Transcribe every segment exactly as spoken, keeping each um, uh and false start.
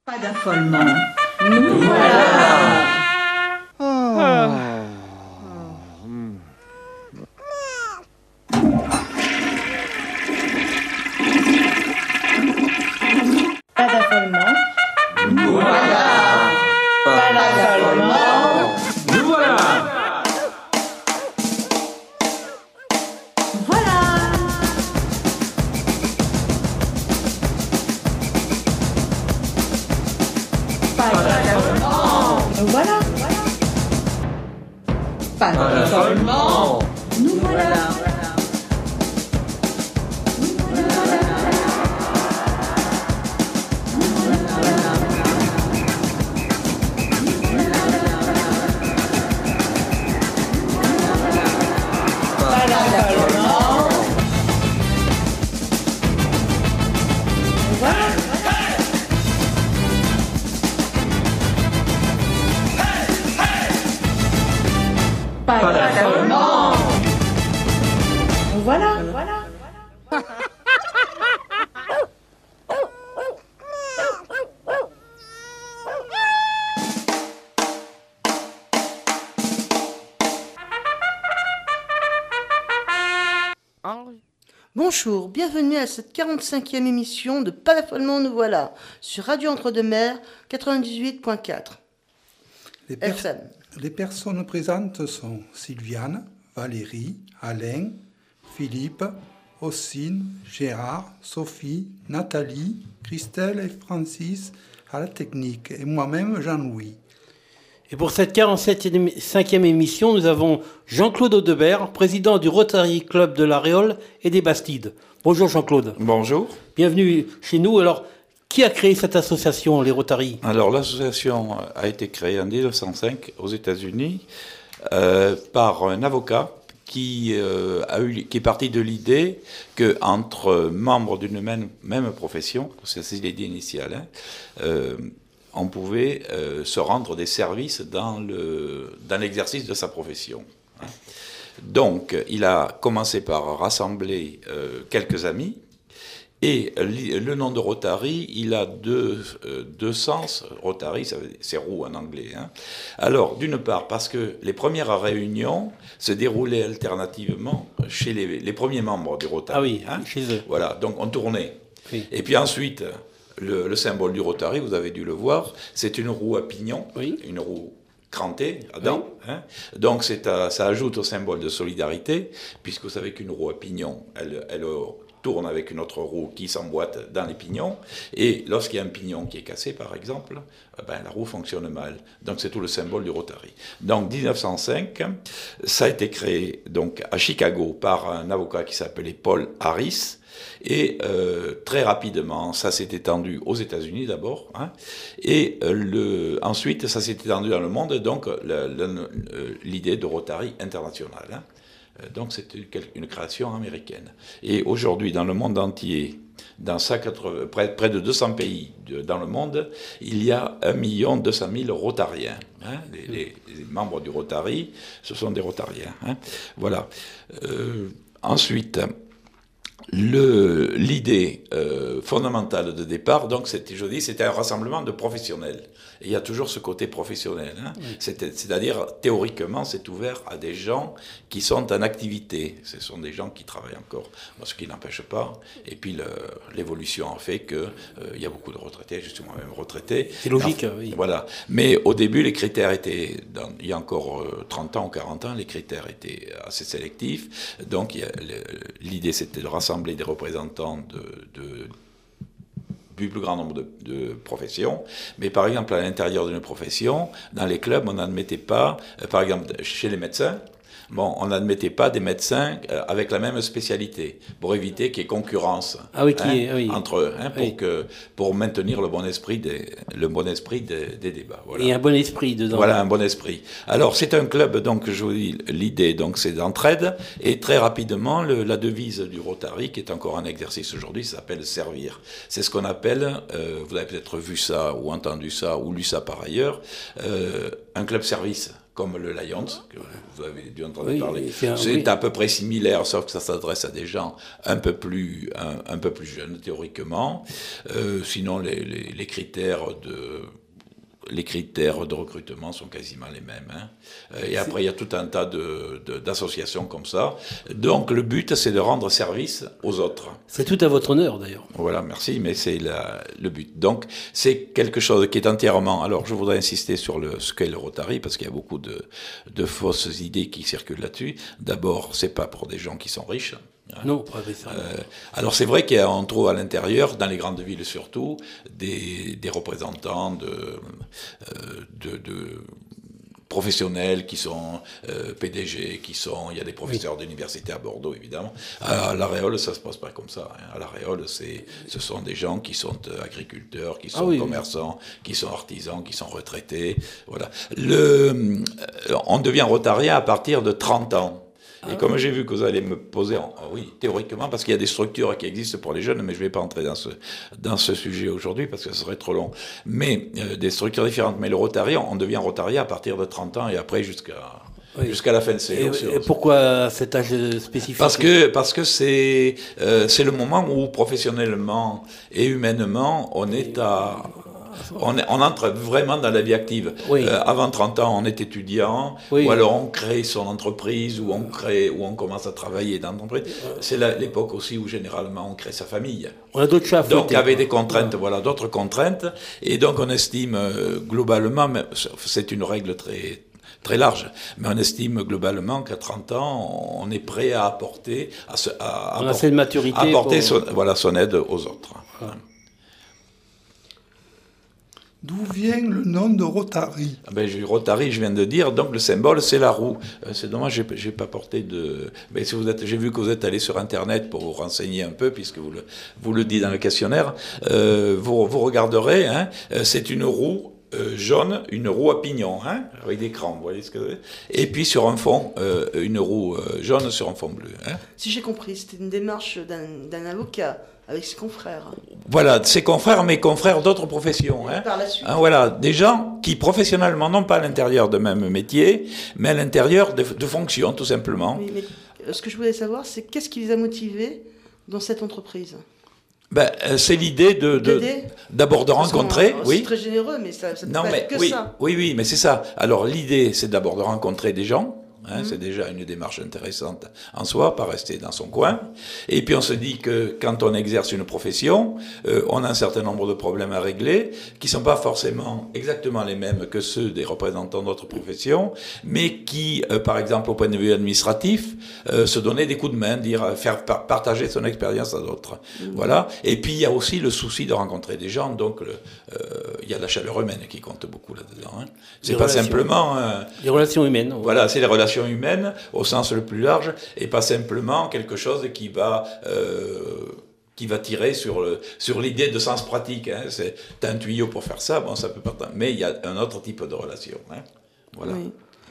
Pas d'affolement. Nous voilà. Oh. Pas d'affolement. Nous voilà. Pas d'affolement. Nous voilà. Voilà. Pas d'affolement. Nous voilà. Pas d'affolement. Nous voilà. Pas d'affolement. Voilà. Pas d'affolement. Voilà. Voilà. Bonjour, bienvenue à cette quarante-cinquième émission de Pas d'affolement, nous voilà, sur Radio Entre-deux-Mers quatre-vingt-dix-huit point quatre Les, per- F M. les personnes présentes sont Sylviane, Valérie, Alain, Philippe, Ossine, Gérard, Sophie, Nathalie, Christelle et Francis à la technique et moi-même Jean-Louis. Et pour cette quarante-cinquième émission, nous avons Jean-Claude Audebert, président du Rotary Club de la Réole et des Bastides. Bonjour Jean-Claude. Bonjour. Bienvenue chez nous. Alors, qui a créé cette association, les Rotary ? Alors, l'association a été créée en dix-neuf cent cinq aux États-Unis euh, par un avocat qui, euh, a eu, qui est parti de l'idée qu'entre membres d'une même, même profession, c'est l'idée initiale, hein, euh, on pouvait euh, se rendre des services dans, le, dans l'exercice de sa profession. Hein. Donc, il a commencé par rassembler euh, quelques amis. Et le nom de Rotary, il a deux, euh, deux sens. Rotary, ça veut dire, c'est roue en anglais. Hein. Alors, d'une part, parce que les premières réunions se déroulaient alternativement chez les, les premiers membres du Rotary. Ah oui, hein. chez eux. Voilà, donc on tournait. Oui. Et puis ensuite, le, le symbole du Rotary, vous avez dû le voir, c'est une roue à pignon, Oui. une roue crantée à dents. Oui. Hein. Donc c'est à, ça ajoute au symbole de solidarité, puisque vous savez qu'une roue à pignon, elle... elle tourne avec une autre roue qui s'emboîte dans les pignons, et lorsqu'il y a un pignon qui est cassé, par exemple, ben, la roue fonctionne mal. Donc c'est tout le symbole du Rotary. Donc dix-neuf cent cinq, ça a été créé donc à Chicago par un avocat qui s'appelait Paul Harris, et euh, très rapidement, ça s'est étendu aux États-Unis d'abord, hein, et euh, le, ensuite ça s'est étendu dans le monde, donc le, le, l'idée de Rotary international. Hein. Donc c'est une création américaine. Et aujourd'hui, dans le monde entier, dans cent quatre-vingts, près, près de deux cents pays de, dans le monde, il y a un million deux cent mille Rotariens. Hein. Les, les, les membres du Rotary, ce sont des Rotariens. Hein. Voilà. Euh, ensuite, le, l'idée euh, fondamentale de départ, donc c'était, je dis, c'était un rassemblement de professionnels. Et il y a toujours ce côté professionnel. Hein. Oui. C'est, c'est-à-dire, théoriquement, c'est ouvert à des gens qui sont en activité. Ce sont des gens qui travaillent encore, ce qui n'empêche pas. Et puis, le, l'évolution a fait qu'il euh, y a beaucoup de retraités, je suis moi-même retraité. C'est logique, enfin, oui. Voilà. Mais au début, les critères étaient, dans, il y a encore euh, trente ans ou quarante ans, les critères étaient assez sélectifs. Donc, il y a, le, l'idée, c'était de rassembler des représentants de... de du plus grand nombre de, de professions, mais par exemple à l'intérieur d'une profession, dans les clubs, on n'admettait pas, euh, par exemple chez les médecins, bon, on n'admettait pas des médecins euh, avec la même spécialité, pour éviter qu'il y ait concurrence ah oui, qui hein, est, oui. entre eux, hein, pour, oui. que, pour maintenir le bon esprit des, le bon esprit des, des débats. Voilà. Et un bon esprit dedans. Voilà, un bon esprit. Alors, c'est un club, donc, je vous dis, l'idée, donc, c'est d'entraide, et très rapidement, le, la devise du Rotary, qui est encore un exercice aujourd'hui, s'appelle servir. C'est ce qu'on appelle, euh, vous avez peut-être vu ça, ou entendu ça, ou lu ça par ailleurs, euh, un club service. comme le Lions, que vous avez dû entendre Oui, parler. c'est un- C'est oui. à peu près similaire, sauf que ça s'adresse à des gens un peu plus, un, un peu plus jeunes, théoriquement. Euh, sinon, les, les, les critères de... Les critères de recrutement sont quasiment les mêmes. Hein. Et après, il y a tout un tas de, de, d'associations comme ça. Donc, le but, c'est de rendre service aux autres. C'est tout à votre honneur, d'ailleurs. Voilà, merci, mais c'est la, le but. Donc, c'est quelque chose qui est entièrement... Alors, je voudrais insister sur le, ce qu'est le Rotary, parce qu'il y a beaucoup de, de fausses idées qui circulent là-dessus. D'abord, c'est pas pour des gens qui sont riches. Non, pas ça. Euh, alors c'est vrai qu'on trouve à l'intérieur, dans les grandes villes surtout, des, des représentants de, euh, de, de professionnels qui sont euh, P D G, qui sont, il y a des professeurs oui. d'université à Bordeaux évidemment. À La Réole, ça se passe pas comme ça. Hein. À La Réole, c'est, ce sont des gens qui sont agriculteurs, qui sont ah oui, commerçants, oui. qui sont artisans, qui sont retraités. Voilà. Le, euh, on devient rotarien à partir de trente ans. Et comme j'ai vu que vous allez me poser, en, oui, théoriquement, parce qu'il y a des structures qui existent pour les jeunes, mais je ne vais pas entrer dans ce, dans ce sujet aujourd'hui parce que ce serait trop long. Mais euh, des structures différentes. Mais le Rotary, on devient Rotary à partir de trente ans et après jusqu'à oui. jusqu'à la fin de ses jours. Et, et pourquoi cet âge spécifique? Parce que parce que c'est euh, c'est le moment où professionnellement et humainement on est à On, est, on entre vraiment dans la vie active. Oui. Euh, avant trente ans, on est étudiant, oui. ou alors on crée son entreprise, ou on crée, ou on commence à travailler dans l'entreprise. C'est la, l'époque aussi où généralement on crée sa famille. On a d'autres chats à fouetter. Donc avec des contraintes, voilà, d'autres contraintes, et donc on estime euh, globalement, c'est une règle très très large, mais on estime globalement qu'à trente ans, on est prêt à apporter, à, se, à, à on a cette maturité apporter pour... son, voilà, son aide aux autres. Voilà. D'où vient le nom de Rotary? Ben, Rotary, je viens de dire, donc le symbole, c'est la roue. Euh, c'est dommage, j'ai, j'ai pas porté de... Mais si vous êtes, j'ai vu que vous êtes allé sur Internet pour vous renseigner un peu, puisque vous le, vous le dites dans le questionnaire. Euh, vous, vous regarderez, hein, c'est une roue euh, jaune, une roue à pignon, hein, avec des crans, vous voyez ce que c'est. Et puis sur un fond, euh, une roue euh, jaune sur un fond bleu. Hein. Si j'ai compris, c'était une démarche d'un, d'un avocat avec ses confrères. Voilà, ses confrères, mais confrères d'autres professions. Hein. Par la suite. Hein, voilà, des gens qui professionnellement, non pas à l'intérieur de même métier, mais à l'intérieur de, de fonctions, tout simplement. Oui, mais ce que je voulais savoir, c'est qu'est-ce qui les a motivés dans cette entreprise? Ben, c'est l'idée de, de d'abord de Parce rencontrer, c'est oui. C'est très généreux, mais ça, ça ne peut non, pas mais être que oui, ça. Oui, oui, mais c'est ça. Alors l'idée, c'est d'abord de rencontrer des gens. Hein, mmh. C'est déjà une démarche intéressante en soi, pas rester dans son coin. Et puis on se dit que quand on exerce une profession, euh, on a un certain nombre de problèmes à régler, qui sont pas forcément exactement les mêmes que ceux des représentants d'autres professions, mais qui, euh, par exemple, au point de vue administratif, euh, se donner des coups de main, dire, faire par- partager son expérience à d'autres. Mmh. Voilà. Et puis il y a aussi le souci de rencontrer des gens, donc le, euh, il y a la chaleur humaine qui compte beaucoup là-dedans. Hein. C'est les pas relations. simplement... Euh, les relations humaines. Voilà, c'est les relations humaine au sens le plus large et pas simplement quelque chose qui va euh, qui va tirer sur le sur l'idée de sens pratique. Hein. C'est t'as un tuyau pour faire ça, bon ça peut pas. Mais il y a un autre type de relation. Hein. Voilà. Oui.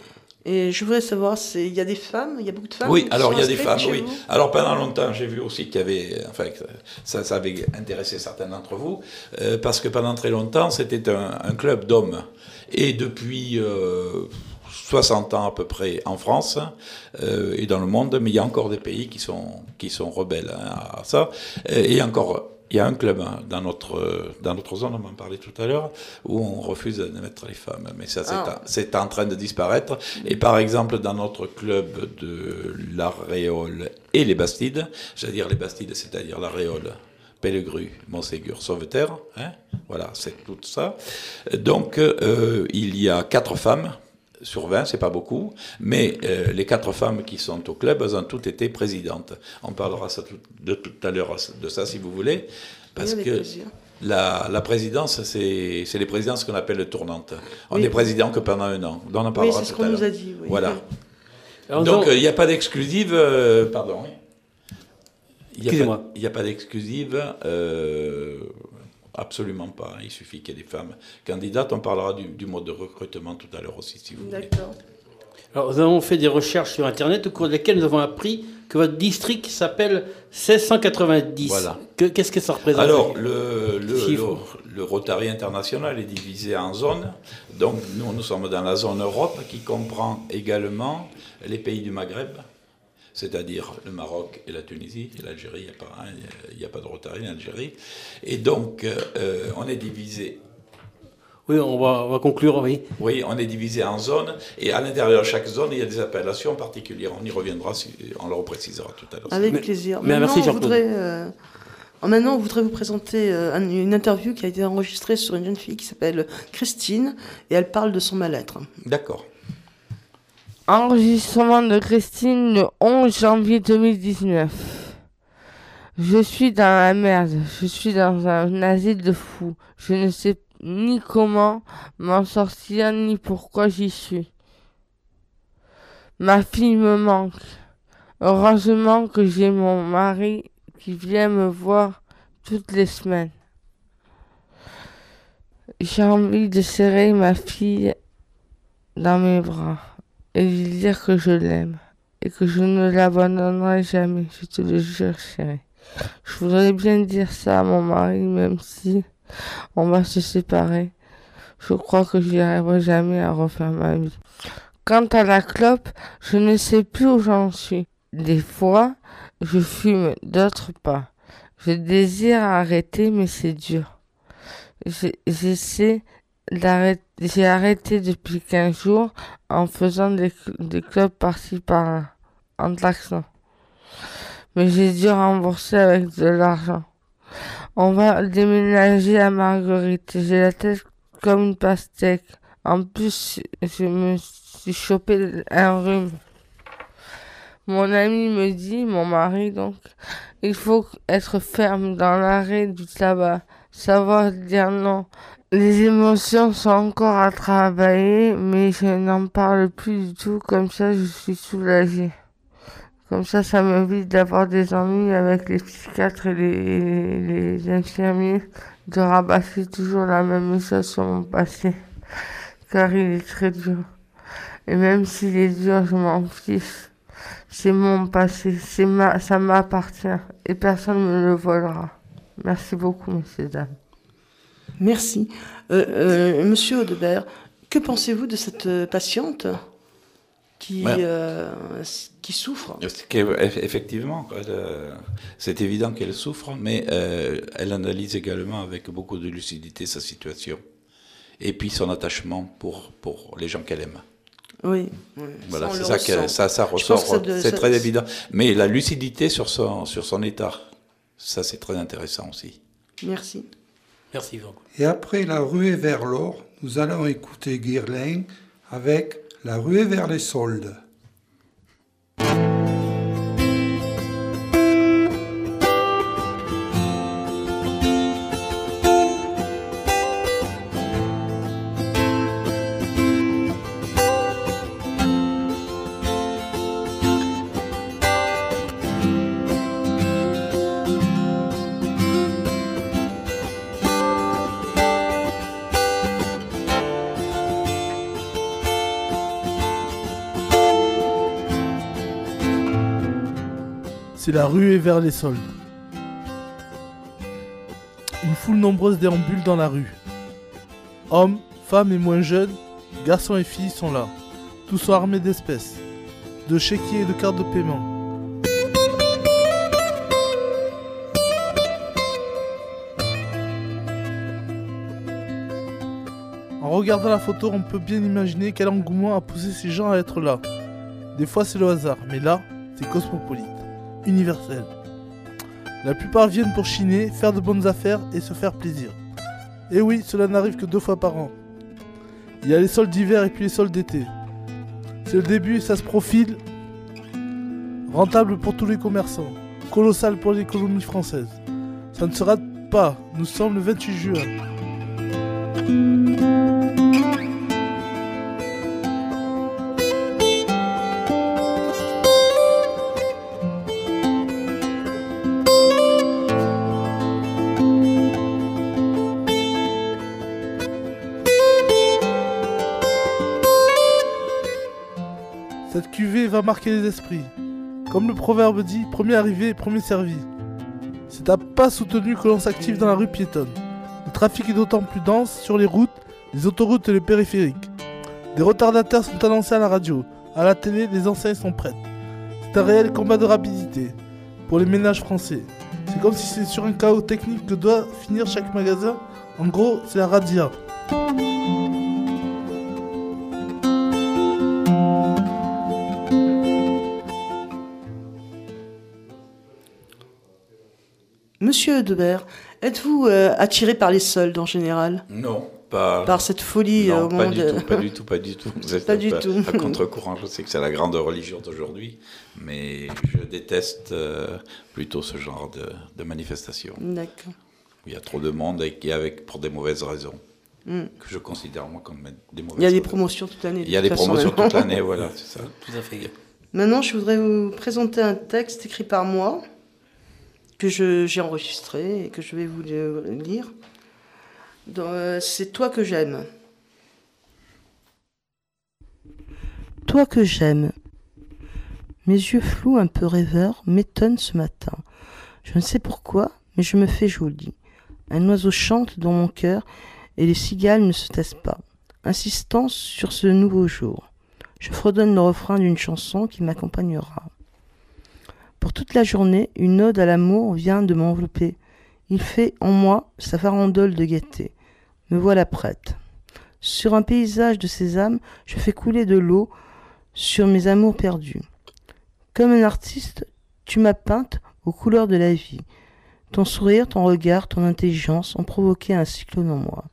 Et je voudrais savoir, c'est il y a des femmes, il y a beaucoup de femmes. Oui, alors il y a des femmes. Oui. Vous alors pendant longtemps, j'ai vu aussi qu'il y avait, enfin, ça, ça avait intéressé certains d'entre vous, euh, parce que pendant très longtemps, c'était un, un club d'hommes. Et depuis euh, soixante ans à peu près en France euh, et dans le monde, mais il y a encore des pays qui sont, qui sont rebelles hein, à ça. Et encore, il y a un club hein, dans, notre, dans notre zone, on en parlait tout à l'heure, où on refuse de mettre les femmes. Mais ça, c'est, ah. en, c'est en train de disparaître. Et par exemple, dans notre club de La Réole et les Bastides, c'est-à-dire les Bastides, c'est-à-dire La Réole, Pellegru, Montségur, Sauveterre, hein, voilà, c'est tout ça. Donc, euh, il y a quatre femmes sur vingt, c'est pas beaucoup, mais euh, les quatre femmes qui sont au club, elles ont toutes été présidentes. On parlera ça tout, de tout à l'heure de ça, si vous voulez, parce oui, que la, la présidence, c'est, c'est les présidences qu'on appelle tournantes. On oui. est président que pendant un an. On en parlera oui, c'est tout ce qu'on à l'heure. nous a dit. Oui. Voilà. Alors, donc, il euh, n'y a pas d'exclusive, euh, pardon. Il n'y a, a pas d'exclusive. Euh, Absolument pas. Il suffit qu'il y ait des femmes candidates. On parlera du, du mode de recrutement tout à l'heure aussi, si vous voulez. D'accord. Alors, nous avons fait des recherches sur Internet au cours desquelles nous avons appris que votre district s'appelle seize cent quatre-vingt-dix. Voilà. Que- Qu'est-ce que ça représente? Alors, le, le, Chiffre. le, le Rotary international est divisé en zones. Donc, nous, nous sommes dans la zone Europe qui comprend également les pays du Maghreb, c'est-à-dire le Maroc et la Tunisie. Et l'Algérie, il n'y a, pas, hein, il y a pas de Rotary en Algérie. Et donc, euh, on est divisé. Oui, on va, on va conclure, oui. Oui, on est divisé en zones, et à l'intérieur de chaque zone, il y a des appellations particulières. On y reviendra, si, on le reprécisera tout à l'heure. Avec Mais- plaisir. mais Maintenant, merci, on Jean-Claude. voudrait, euh, maintenant, on voudrait vous présenter euh, un- une interview qui a été enregistrée sur une jeune fille qui s'appelle Christine, et elle parle de son mal-être. D'accord. Enregistrement de Christine le onze janvier deux mille dix-neuf. Je suis dans la merde. Je suis dans un asile de fous. Je ne sais ni comment m'en sortir, ni pourquoi j'y suis. Ma fille me manque. Heureusement que j'ai mon mari qui vient me voir toutes les semaines. J'ai envie de serrer ma fille dans mes bras et lui dire que je l'aime et que je ne l'abandonnerai jamais, je te le jure, chérie. Je voudrais bien dire ça à mon mari, même si on va se séparer. Je crois que j'y arriverai jamais à refaire ma vie. Quant à la clope, je ne sais plus où j'en suis. Des fois, je fume, d'autres pas. Je désire arrêter, mais c'est dur. J'ai- J'essaie d'arrêter. J'ai arrêté depuis quinze jours en faisant des, des clopes par-ci par-là, en taxant. Mais j'ai dû rembourser avec de l'argent. On va déménager à Marguerite. J'ai la tête comme une pastèque. En plus, je me suis chopé un rhume. Mon ami me dit, mon mari donc, il faut être ferme dans l'arrêt du tabac, savoir dire non. Les émotions sont encore à travailler, mais je n'en parle plus du tout, comme ça je suis soulagée. Comme ça, ça m'évite d'avoir des ennuis avec les psychiatres et les, les infirmiers, de rabâcher toujours la même chose sur mon passé, car il est très dur. Et même s'il est dur, je m'en fiche. C'est mon passé, c'est ma, ça m'appartient, et personne ne me le volera. Merci beaucoup, messieurs, dames. Merci. Euh, euh, Monsieur Audebert, que pensez-vous de cette euh, patiente qui, Ouais. euh, qui souffre? Ce qui est- Effectivement, elle, euh, c'est évident qu'elle souffre, mais euh, elle analyse également avec beaucoup de lucidité sa situation. Et puis son attachement pour, pour les gens qu'elle aime. Oui. oui, Voilà, on c'est le ça, que, ressent. ça, ça Je pense ressort, que ça de- c'est ça- très évident. Mais la lucidité sur son, sur son état, ça c'est très intéressant aussi. Merci. Merci, Jean-Claude. Et après la ruée vers l'or, nous allons écouter Guirlain avec la ruée vers les soldes. C'est la ruée vers les soldes. Une foule nombreuse déambule dans la rue. Hommes, femmes et moins jeunes, garçons et filles sont là. Tous sont armés d'espèces, de chéquiers et de cartes de paiement. En regardant la photo, on peut bien imaginer quel engouement a poussé ces gens à être là. Des fois c'est le hasard, mais là, c'est cosmopolite, universel. La plupart viennent pour chiner, faire de bonnes affaires et se faire plaisir. Et oui, cela n'arrive que deux fois par an. Il y a les soldes d'hiver et puis les soldes d'été. C'est le début et ça se profile. Rentable pour tous les commerçants. Colossal pour l'économie française. Ça ne se rate pas. Nous sommes le vingt-huit juin. Cette cuvée va marquer les esprits. Comme le proverbe dit, premier arrivé, premier servi. C'est à pas soutenu que l'on s'active dans la rue piétonne. Le trafic est d'autant plus dense sur les routes, les autoroutes et les périphériques. Des retardataires sont annoncés à la radio. À la télé, les enseignes sont prêtes. C'est un réel combat de rapidité pour les ménages français. C'est comme si c'est sur un chaos technique que doit finir chaque magasin. En gros, c'est la radia. Monsieur Debert, êtes-vous euh, attiré par les soldes en général? Non, pas... Par cette folie non, au pas moment du de... tout, pas du tout, pas du tout. Vous êtes Pas à, du tout. à contre-courant, je sais que c'est la grande religion d'aujourd'hui, mais je déteste euh, plutôt ce genre de, de manifestation. D'accord. Il y a trop de monde et qui est avec pour des mauvaises raisons, Mm. que je considère moi comme des mauvaises Il y a des raisons. promotions toute l'année. de Il y a toute des façon, promotions maintenant. toute l'année, voilà, c'est ça. Tout à fait. Maintenant, je voudrais vous présenter un texte écrit par moi, que je- j'ai enregistré et que je vais vous le lire. Dans, euh, c'est Toi que j'aime. Toi que j'aime. Mes yeux flous, un peu rêveurs, m'étonnent ce matin. Je ne sais pourquoi, mais je me fais jolie. Un oiseau chante dans mon cœur et les cigales ne se taisent pas, insistant sur ce nouveau jour. Je fredonne le refrain d'une chanson qui m'accompagnera. Pour toute la journée, une ode à l'amour vient de m'envelopper. Il fait en moi sa farandole de gaieté. Me voilà prête. Sur un paysage de sésame, je fais couler de l'eau sur mes amours perdus. Comme un artiste, tu m'as peinte aux couleurs de la vie. Ton sourire, ton regard, ton intelligence ont provoqué un cyclone en moi.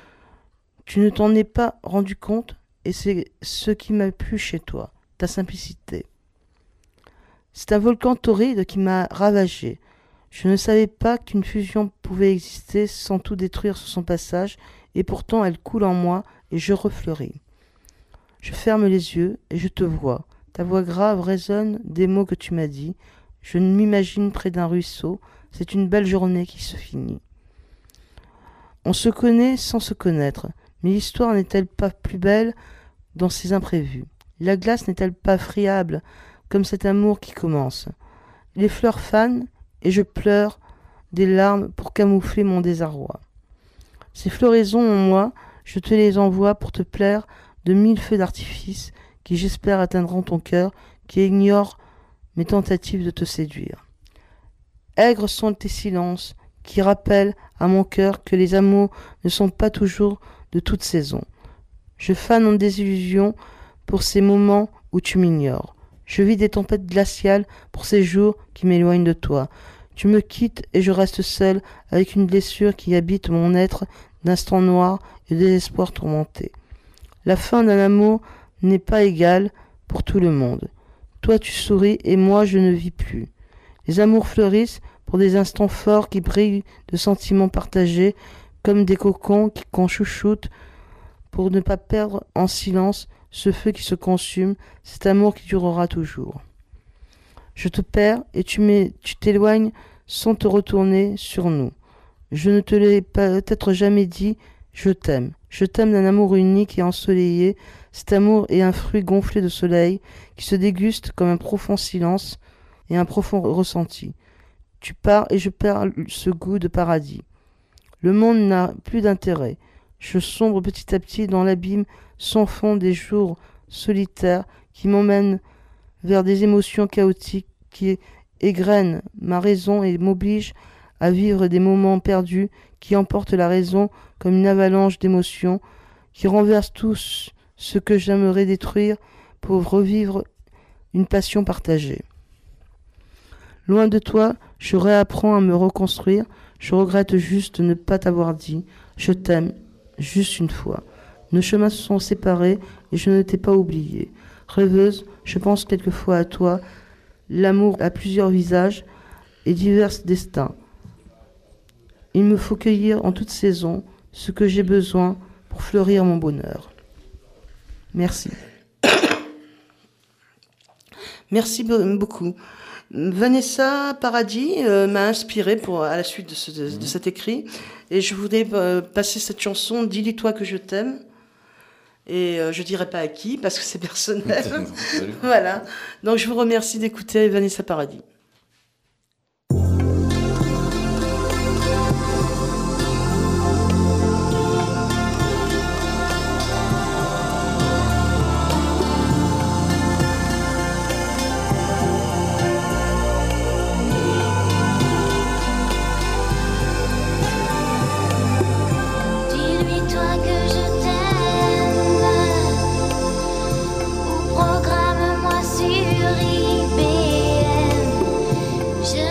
Tu ne t'en es pas rendu compte, et c'est ce qui m'a plu chez toi, ta simplicité. C'est un volcan torride qui m'a ravagé. Je ne savais pas qu'une fusion pouvait exister sans tout détruire sur son passage, et pourtant elle coule en moi et je refleuris. Je ferme les yeux et je te vois. Ta voix grave résonne des mots que tu m'as dit. Je m'imagine près d'un ruisseau. C'est une belle journée qui se finit. On se connaît sans se connaître, mais l'histoire n'est-elle pas plus belle dans ses imprévus? La glace n'est-elle pas friable comme cet amour qui commence? Les fleurs fanent et je pleure des larmes pour camoufler mon désarroi. Ces floraisons en moi, je te les envoie pour te plaire de mille feux d'artifice qui j'espère atteindront ton cœur, qui ignore mes tentatives de te séduire. Aigres sont tes silences qui rappellent à mon cœur que les amours ne sont pas toujours de toute saison. Je fane en désillusion pour ces moments où tu m'ignores. Je vis des tempêtes glaciales pour ces jours qui m'éloignent de toi. Tu me quittes et je reste seul avec une blessure qui habite mon être d'instant noir et de désespoir tourmenté. La fin d'un amour n'est pas égale pour tout le monde. Toi tu souris et moi je ne vis plus. Les amours fleurissent pour des instants forts qui brillent de sentiments partagés comme des cocons qu'on chouchoute pour ne pas perdre en silence ce feu qui se consume, cet amour qui durera toujours. Je te perds et tu m'é- tu t'éloignes sans te retourner sur nous. Je ne te l'ai peut-être jamais dit, je t'aime. Je t'aime d'un amour unique et ensoleillé. Cet amour est un fruit gonflé de soleil qui se déguste comme un profond silence et un profond ressenti. Tu pars et je perds ce goût de paradis. Le monde n'a plus d'intérêt. Je sombre petit à petit dans l'abîme sans fond des jours solitaires qui m'emmènent vers des émotions chaotiques qui égrènent ma raison et m'obligent à vivre des moments perdus qui emportent la raison comme une avalanche d'émotions, qui renversent tout ce que j'aimerais détruire pour revivre une passion partagée. Loin de toi, je réapprends à me reconstruire. Je regrette juste de ne pas t'avoir dit « Je t'aime » juste une fois. Nos chemins se sont séparés et je ne t'ai pas oublié. Rêveuse, je pense quelquefois à toi. L'amour a plusieurs visages et divers destins. Il me faut cueillir en toute saison ce que j'ai besoin pour fleurir mon bonheur. Merci. Merci beaucoup. Vanessa Paradis euh, m'a inspirée pour, à la suite de, ce, de, de cet écrit. Et je voulais euh, passer cette chanson « Dis-lui-toi que je t'aime ». Et euh, je dirais pas à qui, parce que c'est personnel. Voilà. Donc je vous remercie d'écouter Vanessa Paradis. Programme-moi sur I B M.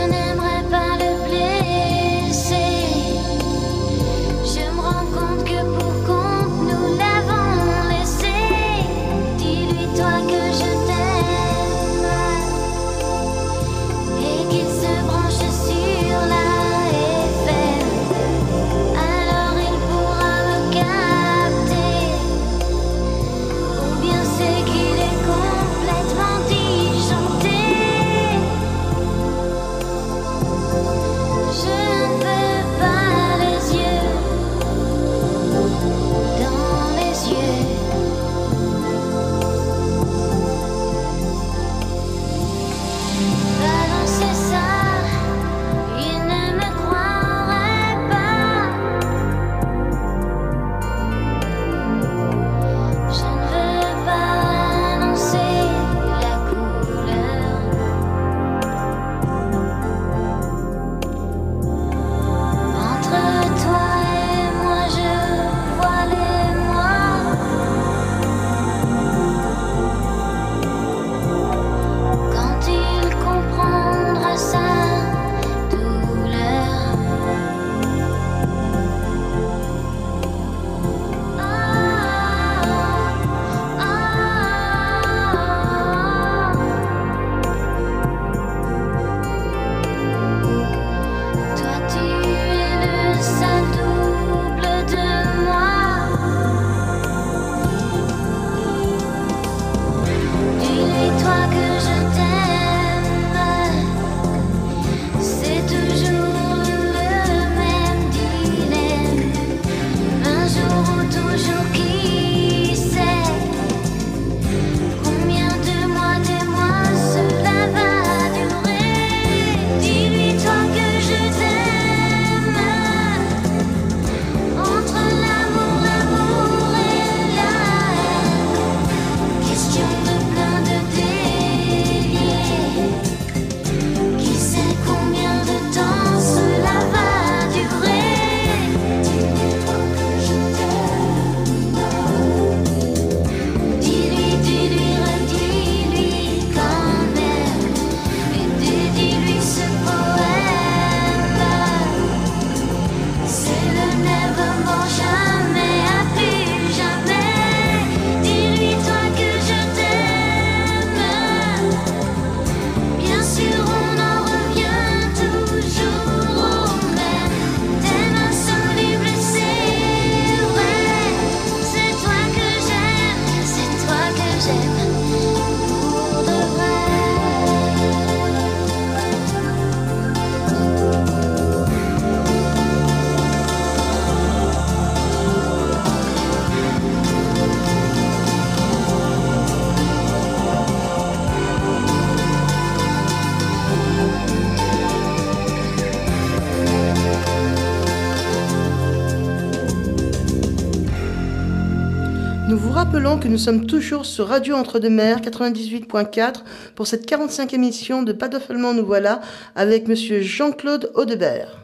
Nous vous rappelons que nous sommes toujours sur Radio Entre-deux-Mers quatre-vingt-dix-huit point quatre pour cette quarante-cinquième émission de Pas de Follement nous voilà avec Monsieur Jean-Claude Audebert.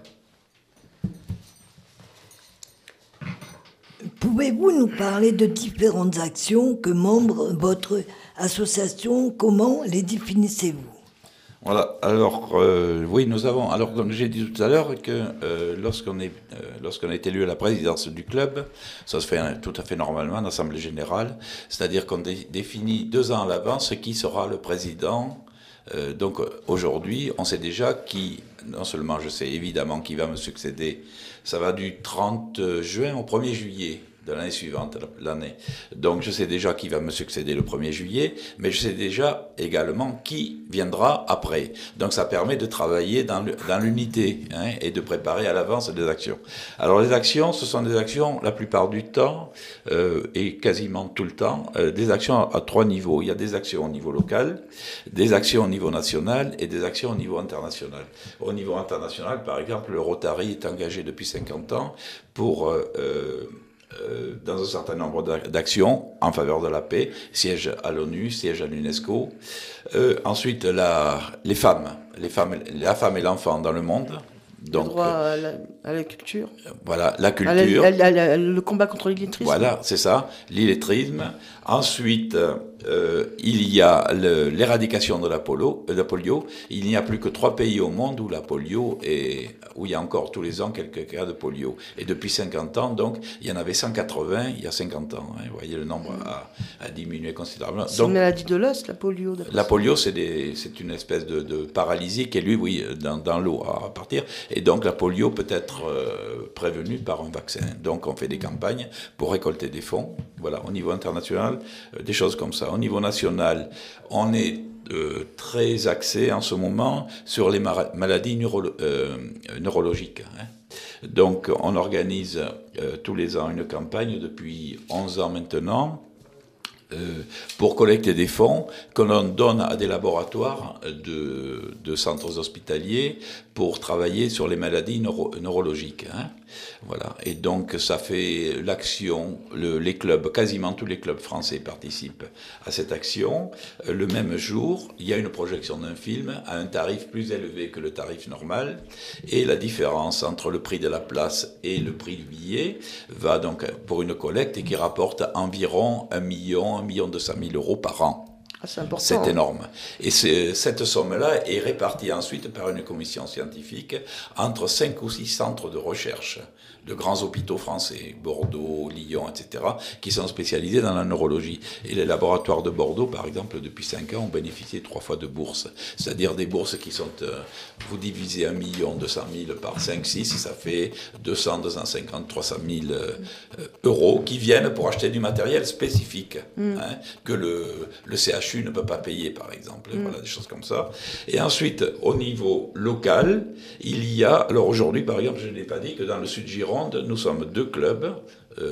Pouvez-vous nous parler de différentes actions que membre votre association, comment les définissez-vous? Voilà, alors euh, oui, nous avons. Alors, donc j'ai dit tout à l'heure que euh, lorsqu'on est, euh, lorsqu'on est élu à la présidence du club, ça se fait hein, tout à fait normalement en assemblée générale, c'est-à-dire qu'on dé- définit deux ans à l'avance qui sera le président. Euh, donc aujourd'hui, on sait déjà qui, non seulement je sais évidemment qui va me succéder, ça va du trente juin au premier juillet. de l'année suivante, l'année. Donc je sais déjà qui va me succéder le premier juillet, mais je sais déjà également qui viendra après. Donc ça permet de travailler dans, le, dans l'unité hein, et de préparer à l'avance des actions. Alors les actions, ce sont des actions la plupart du temps euh, et quasiment tout le temps, euh, des actions à, à trois niveaux. Il y a des actions au niveau local, des actions au niveau national et des actions au niveau international. Au niveau international, par exemple, le Rotary est engagé depuis cinquante ans pour... Euh, euh, Euh, dans un certain nombre d'actions en faveur de la paix, siège à l'ONU, siège à l'UNESCO. Euh, ensuite, la, les femmes, les femmes, la femme et l'enfant dans le monde. Donc, le droit à la, à la culture. Voilà, la culture. À la, à la, à la, le combat contre l'illettrisme. Voilà, c'est ça, l'illettrisme. Ensuite, euh, il y a le, l'éradication de la, polo, de la polio. Il n'y a plus que trois pays au monde où la polio est, où il y a encore tous les ans quelques cas de polio. Et depuis cinquante ans, donc, il y en avait cent quatre-vingts il y a cinquante ans. Hein, vous voyez, le nombre a, a diminué considérablement. C'est une maladie de l'os, la polio. La polio, c'est, des, c'est une espèce de, de paralysie qui est, lui, oui, dans, dans l'eau à partir. Et donc, la polio peut être euh, prévenue par un vaccin. Donc, on fait des campagnes pour récolter des fonds. Voilà, au niveau international, euh, des choses comme ça. Au niveau national, on est euh, très axé en ce moment sur les mar- maladies neuro- euh, neurologiques. Hein. Donc, on organise euh, tous les ans une campagne depuis onze ans maintenant. Euh, pour collecter des fonds que l'on donne à des laboratoires de, de centres hospitaliers pour travailler sur les maladies neuro, neurologiques. Hein. Voilà. Et donc, ça fait l'action, le, les clubs, quasiment tous les clubs français participent à cette action. Le même jour, il y a une projection d'un film à un tarif plus élevé que le tarif normal. Et la différence entre le prix de la place et le prix du billet va donc pour une collecte et qui rapporte environ un million, un million deux cent mille euros par an. Ah, c'est important. C'est énorme. Et c'est, cette somme-là est répartie ensuite par une commission scientifique entre cinq ou six centres de recherche de grands hôpitaux français, Bordeaux, Lyon, et cetera, qui sont spécialisés dans la neurologie. Et les laboratoires de Bordeaux, par exemple, depuis cinq ans, ont bénéficié trois fois de bourses. C'est-à-dire des bourses qui sont, euh, vous divisez un million deux cent mille par cinq, six, ça fait deux cents, deux cent cinquante, trois cent mille euh, euros qui viennent pour acheter du matériel spécifique, mm. hein, que le, le C H U ne peut pas payer, par exemple. Mm. Voilà, des choses comme ça. Et ensuite, au niveau local, il y a, alors aujourd'hui, par exemple, je ne l'ai pas dit, que dans le Sud-Gironde, nous sommes deux clubs, euh,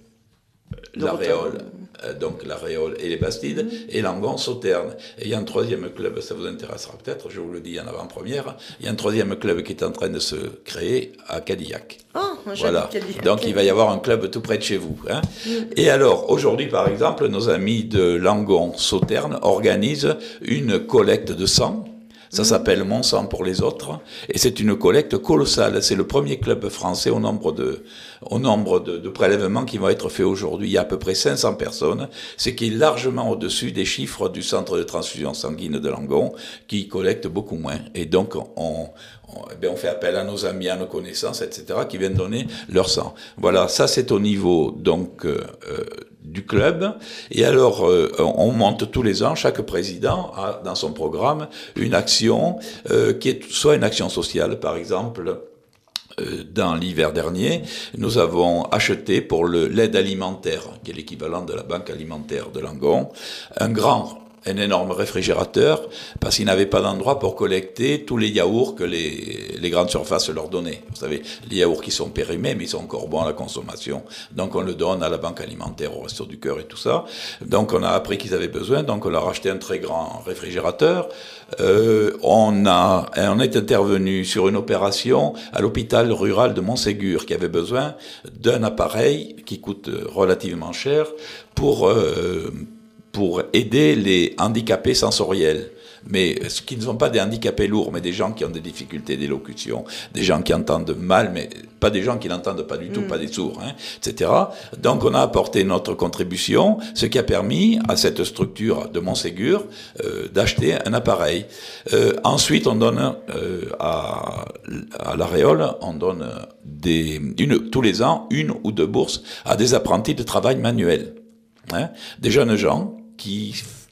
la Réole, euh, donc la Réole et les Bastides, mmh. et Langon-Sauternes. Et il y a un troisième club, ça vous intéressera peut-être, je vous le dis en avant-première, il y a un troisième club qui est en train de se créer à Cadillac. Oh, voilà. Cadillac. Donc il va y avoir un club tout près de chez vous. Hein. Mmh. Et alors, aujourd'hui par exemple, nos amis de Langon-Sauternes organisent une collecte de sang. Ça s'appelle Mon sang pour les autres, et c'est une collecte colossale. C'est le premier club français au nombre de, au nombre de, de prélèvements qui vont être faits aujourd'hui. Il y a à peu près cinq cents personnes, ce qui est largement au-dessus des chiffres du centre de transfusion sanguine de Langon, qui collecte beaucoup moins. Et donc, on, on, eh bien, on fait appel à nos amis, à nos connaissances, et cetera, qui viennent donner leur sang. Voilà, ça c'est au niveau, donc, euh, du club. Et alors, euh, on monte tous les ans, chaque président a dans son programme une action euh, qui est soit une action sociale, par exemple. Euh, dans l'hiver dernier, nous avons acheté pour le, l'aide alimentaire, qui est l'équivalent de la banque alimentaire de Langon, un grand un énorme réfrigérateur, parce qu'ils n'avaient pas d'endroit pour collecter tous les yaourts que les, les grandes surfaces leur donnaient. Vous savez, les yaourts qui sont périmés, mais ils sont encore bons à la consommation. Donc on le donne à la banque alimentaire, au Resto du Cœur et tout ça. Donc on a appris qu'ils avaient besoin, donc on leur a acheté un très grand réfrigérateur. Euh, on a, on est intervenu sur une opération à l'hôpital rural de Montségur, qui avait besoin d'un appareil qui coûte relativement cher pour... Euh, pour aider les handicapés sensoriels, mais ce qui ne sont pas des handicapés lourds, mais des gens qui ont des difficultés d'élocution, des gens qui entendent mal, mais pas des gens qui n'entendent pas du tout, mmh. pas des sourds, hein, et cetera. Donc on a apporté notre contribution, ce qui a permis à cette structure de Montségur euh, d'acheter un appareil. Euh, ensuite, on donne euh, à, à la Réole, on donne des, une, tous les ans une ou deux bourses à des apprentis de travail manuel, hein, des jeunes gens qui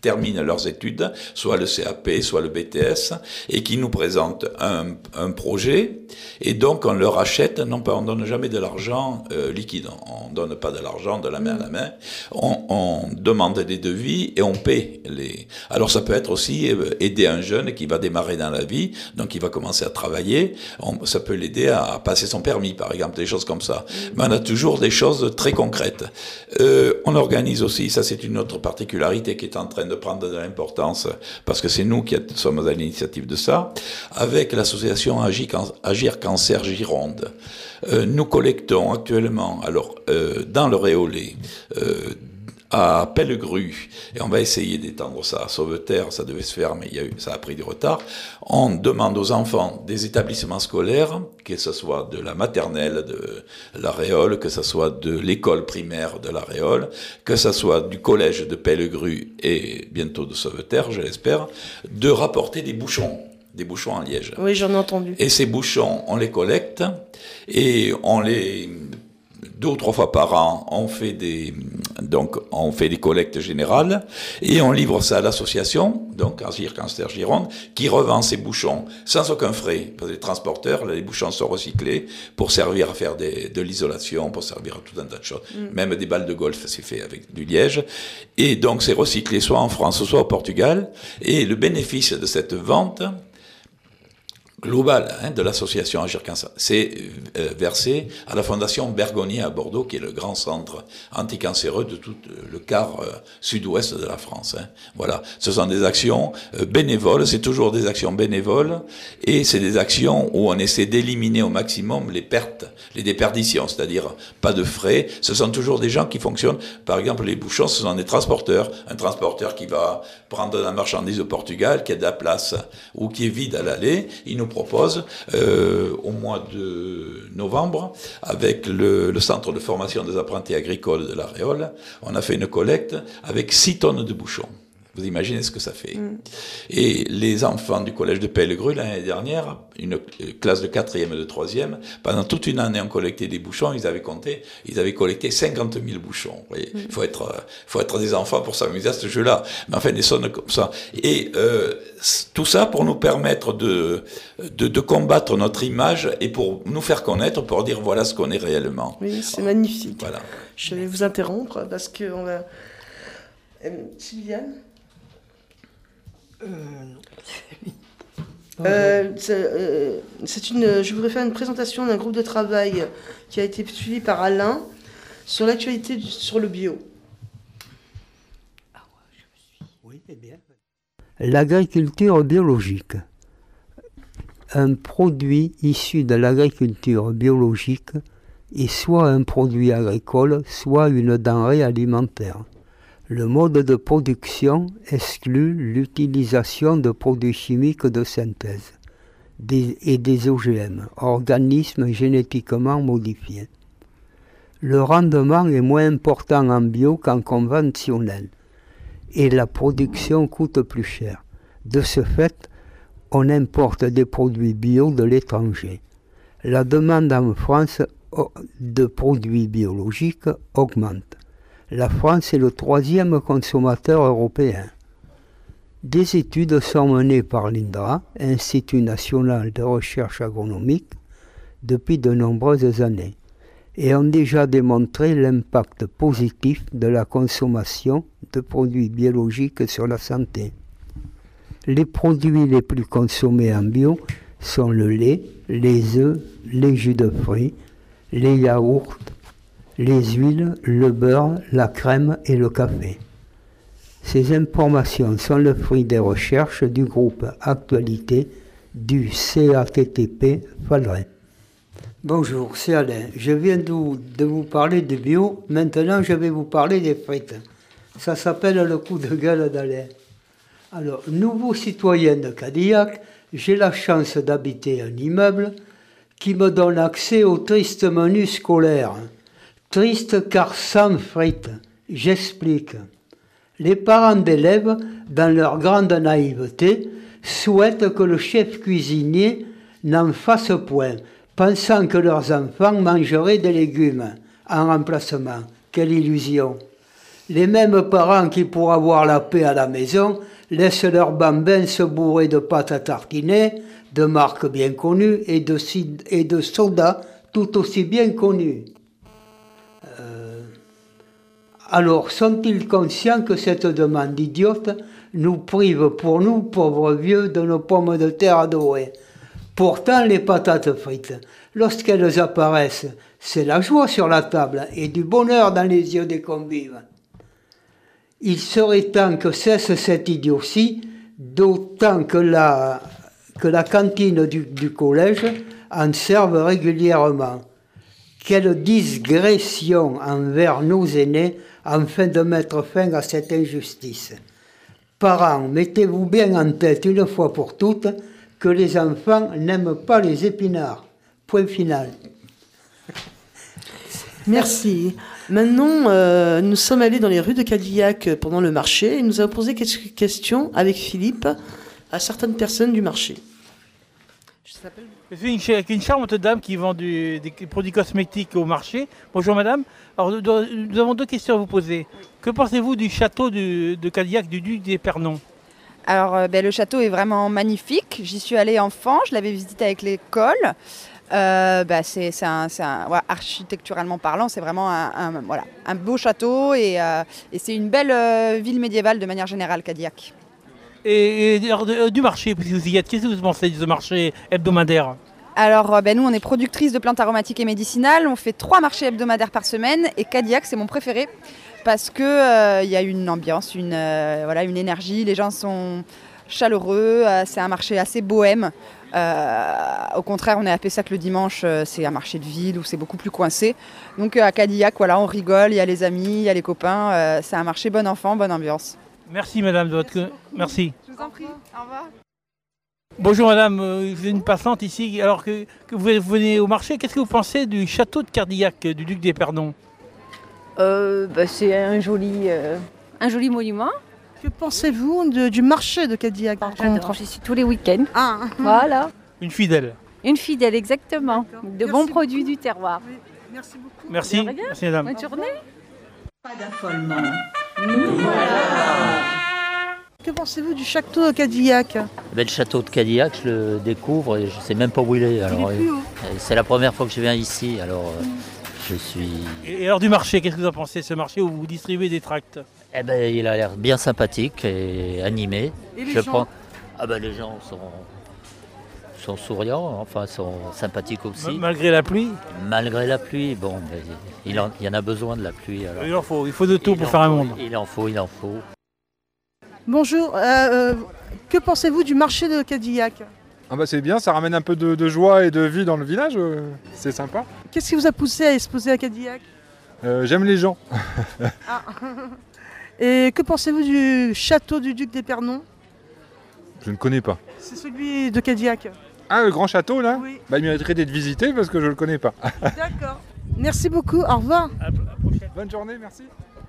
terminent leurs études, soit le C A P, soit le B T S, et qui nous présentent un, un projet, et donc on leur achète, non pas, on donne jamais de l'argent euh, liquide, on donne pas de l'argent de la main à la main, on, on demande des devis et on paie les... Alors ça peut être aussi aider un jeune qui va démarrer dans la vie, donc il va commencer à travailler, on, ça peut l'aider à passer son permis, par exemple, des choses comme ça. Mais on a toujours des choses très concrètes. Euh, on organise aussi, ça c'est une autre particularité qui est en train de prendre de l'importance, parce que c'est nous qui sommes à l'initiative de ça, avec l'association Agir Cancer Gironde. Euh, nous collectons actuellement, alors, euh, dans le Réolais, euh, à Pellegru, et on va essayer d'étendre ça à Sauveterre, ça devait se faire, mais il y a eu, ça a pris du retard. On demande aux enfants des établissements scolaires, que ce soit de la maternelle de la Réole, que ce soit de l'école primaire de la Réole, que ce soit du collège de Pellegru et bientôt de Sauveterre, je l'espère, de rapporter des bouchons. Des bouchons en liège. Oui, j'en ai entendu. Et ces bouchons, on les collecte et on les... Deux ou trois fois par an, on fait des, donc, on fait des collectes générales et on livre ça à l'association, donc Agir Cancer Gironde, qui revend ces bouchons sans aucun frais. Parce que les transporteurs, là, les bouchons sont recyclés pour servir à faire des, de l'isolation, pour servir à tout un tas de choses. Mm. Même des balles de golf, c'est fait avec du liège. Et donc, c'est recyclé soit en France, soit au Portugal. Et le bénéfice de cette vente global hein, de l'association Agir Cancer, c'est euh, versé à la Fondation Bergonié à Bordeaux, qui est le grand centre anticancéreux de tout le quart euh, sud-ouest de la France. Hein. Voilà, ce sont des actions euh, bénévoles, c'est toujours des actions bénévoles, et c'est des actions où on essaie d'éliminer au maximum les pertes, les déperditions, c'est-à-dire pas de frais. Ce sont toujours des gens qui fonctionnent. Par exemple, les bouchons, ce sont des transporteurs. Un transporteur qui va prendre de la marchandise au Portugal, qui a de la place ou qui est vide à l'aller, il nous propose euh, au mois de novembre, avec le, le centre de formation des apprentis agricoles de la Réole, on a fait une collecte avec six tonnes de bouchons. Vous imaginez ce que ça fait. Mm. Et les enfants du collège de Pellegru, l'année dernière, une classe de quatrième et de troisième, pendant toute une année, ont collecté des bouchons, ils avaient compté, ils avaient collecté cinquante mille bouchons. Vous voyez, il mm. faut être, faut être des enfants pour s'amuser à ce jeu-là. Mais enfin, des sonnes comme ça. Et euh, tout ça pour nous permettre de, de, de combattre notre image et pour nous faire connaître, pour dire voilà ce qu'on est réellement. Oui, c'est magnifique. Voilà. Je vais vous interrompre parce que on va... Euh, Sylviane Euh, euh, c'est, euh, c'est une, je voudrais faire une présentation d'un groupe de travail qui a été suivi par Alain sur l'actualité du, sur le bio. Ah ouais, je me suis... Oui, eh bien. L'agriculture biologique. Un produit issu de l'agriculture biologique est soit un produit agricole, soit une denrée alimentaire. Le mode de production exclut l'utilisation de produits chimiques de synthèse des, et des O G M, organismes génétiquement modifiés. Le rendement est moins important en bio qu'en conventionnel et la production coûte plus cher. De ce fait, on importe des produits bio de l'étranger. La demande en France de produits biologiques augmente. La France est le troisième consommateur européen. Des études sont menées par l'INDRA, Institut national de recherche agronomique, depuis de nombreuses années, et ont déjà démontré l'impact positif de la consommation de produits biologiques sur la santé. Les produits les plus consommés en bio sont le lait, les œufs, les jus de fruits, les yaourts, les huiles, le beurre, la crème et le café. Ces informations sont le fruit des recherches du groupe Actualité du C A T T P Falleret. Bonjour, c'est Alain. Je viens de vous, de vous parler de bio. Maintenant, je vais vous parler des frites. Ça s'appelle le coup de gueule d'Alain. Alors, nouveau citoyen de Cadillac, j'ai la chance d'habiter un immeuble qui me donne accès au triste menu scolaire. Triste car sans frites. J'explique. Les parents d'élèves, dans leur grande naïveté, souhaitent que le chef cuisinier n'en fasse point, pensant que leurs enfants mangeraient des légumes en remplacement. Quelle illusion! Les mêmes parents qui, pour avoir la paix à la maison, laissent leurs bambins se bourrer de pâtes à tartiner, de marques bien connues et de, et de sodas tout aussi bien connus. Euh, alors, sont-ils conscients que cette demande idiote nous prive pour nous, pauvres vieux, de nos pommes de terre adorées? Pourtant, les patates frites, lorsqu'elles apparaissent, c'est la joie sur la table et du bonheur dans les yeux des convives. Il serait temps que cesse cette idiotie, d'autant que la, que la cantine du, du collège en serve régulièrement. Quelle digression envers nos aînés afin de mettre fin à cette injustice. Parents, mettez-vous bien en tête une fois pour toutes que les enfants n'aiment pas les épinards. Point final. Merci. Maintenant, euh, nous sommes allés dans les rues de Cadillac pendant le marché et nous avons posé quelques questions avec Philippe à certaines personnes du marché. Je suis avec une charmante dame qui vend du, des produits cosmétiques au marché. Bonjour madame. Alors nous, nous avons deux questions à vous poser. Que pensez-vous du château du, de Cadillac du duc d'Épernon? Alors euh, ben, le château est vraiment magnifique. J'y suis allée enfant, je l'avais visité avec l'école. Euh, bah c'est, c'est un, c'est un, voilà, architecturalement parlant, c'est vraiment un, un, voilà, un beau château et, euh, et c'est une belle euh, ville médiévale de manière générale, Cadillac. Et, et alors, de, du marché, puisque vous y êtes, qu'est-ce que vous pensez de ce marché hebdomadaire? Alors ben, nous on est productrice de plantes aromatiques et médicinales, on fait trois marchés hebdomadaires par semaine et Cadillac c'est mon préféré parce qu'il euh, y a une ambiance, une, euh, voilà, une énergie, les gens sont chaleureux, euh, c'est un marché assez bohème. Euh, au contraire, on est à Pessac le dimanche, euh, c'est un marché de ville où c'est beaucoup plus coincé. Donc euh, à Cadillac, voilà, on rigole, il y a les amis, il y a les copains, euh, c'est un marché bon enfant, bonne ambiance. Merci madame de votre... Merci. Je vous en prie, au revoir. Bonjour madame, vous êtes une passante ici, alors que, que vous venez au marché, qu'est-ce que vous pensez du château de Cadillac du duc d'Épernon? euh, bah, C'est un joli, euh, un joli monument. Que pensez-vous de, du marché de Cadillac par contre? Je suis tous les week-ends. Ah. Voilà. Une fidèle. Une fidèle, exactement. De Merci bons beaucoup. produits du terroir. Oui. Merci beaucoup. Merci. Merci madame. Bonne journée. Pas d'affolement. Nous voilà. Que pensez-vous du château de Cadillac? Ben, le château de Cadillac, je le découvre et je ne sais même pas où il est. Alors, il est plus haut. C'est la première fois que je viens ici, alors mm. je suis... Et alors du marché, qu'est-ce que vous en pensez, ce marché où vous distribuez des tracts? Eh ben, il a l'air bien sympathique et animé. Et les je gens prends... Ah ben, les gens sont... sont souriants, enfin sont sympathiques aussi. Malgré la pluie? Malgré la pluie, bon, ben, il, en... il y en a besoin de la pluie. Alors. Il en faut, il faut de tout il pour faire un monde. Il en faut, il en faut. Bonjour, euh, euh, que pensez-vous du marché de Cadillac? Ah bah c'est bien, ça ramène un peu de, de joie et de vie dans le village, euh, c'est sympa. Qu'est-ce qui vous a poussé à exposer à Cadillac? euh, J'aime les gens. Ah. Et que pensez-vous du château du duc d'Épernon? Je ne connais pas. C'est celui de Cadillac. Ah, le grand château là? Oui. Bah, il mériterait d'être visité parce que je ne le connais pas. D'accord. Merci beaucoup, au revoir. À, à prochaine. Bonne journée, merci.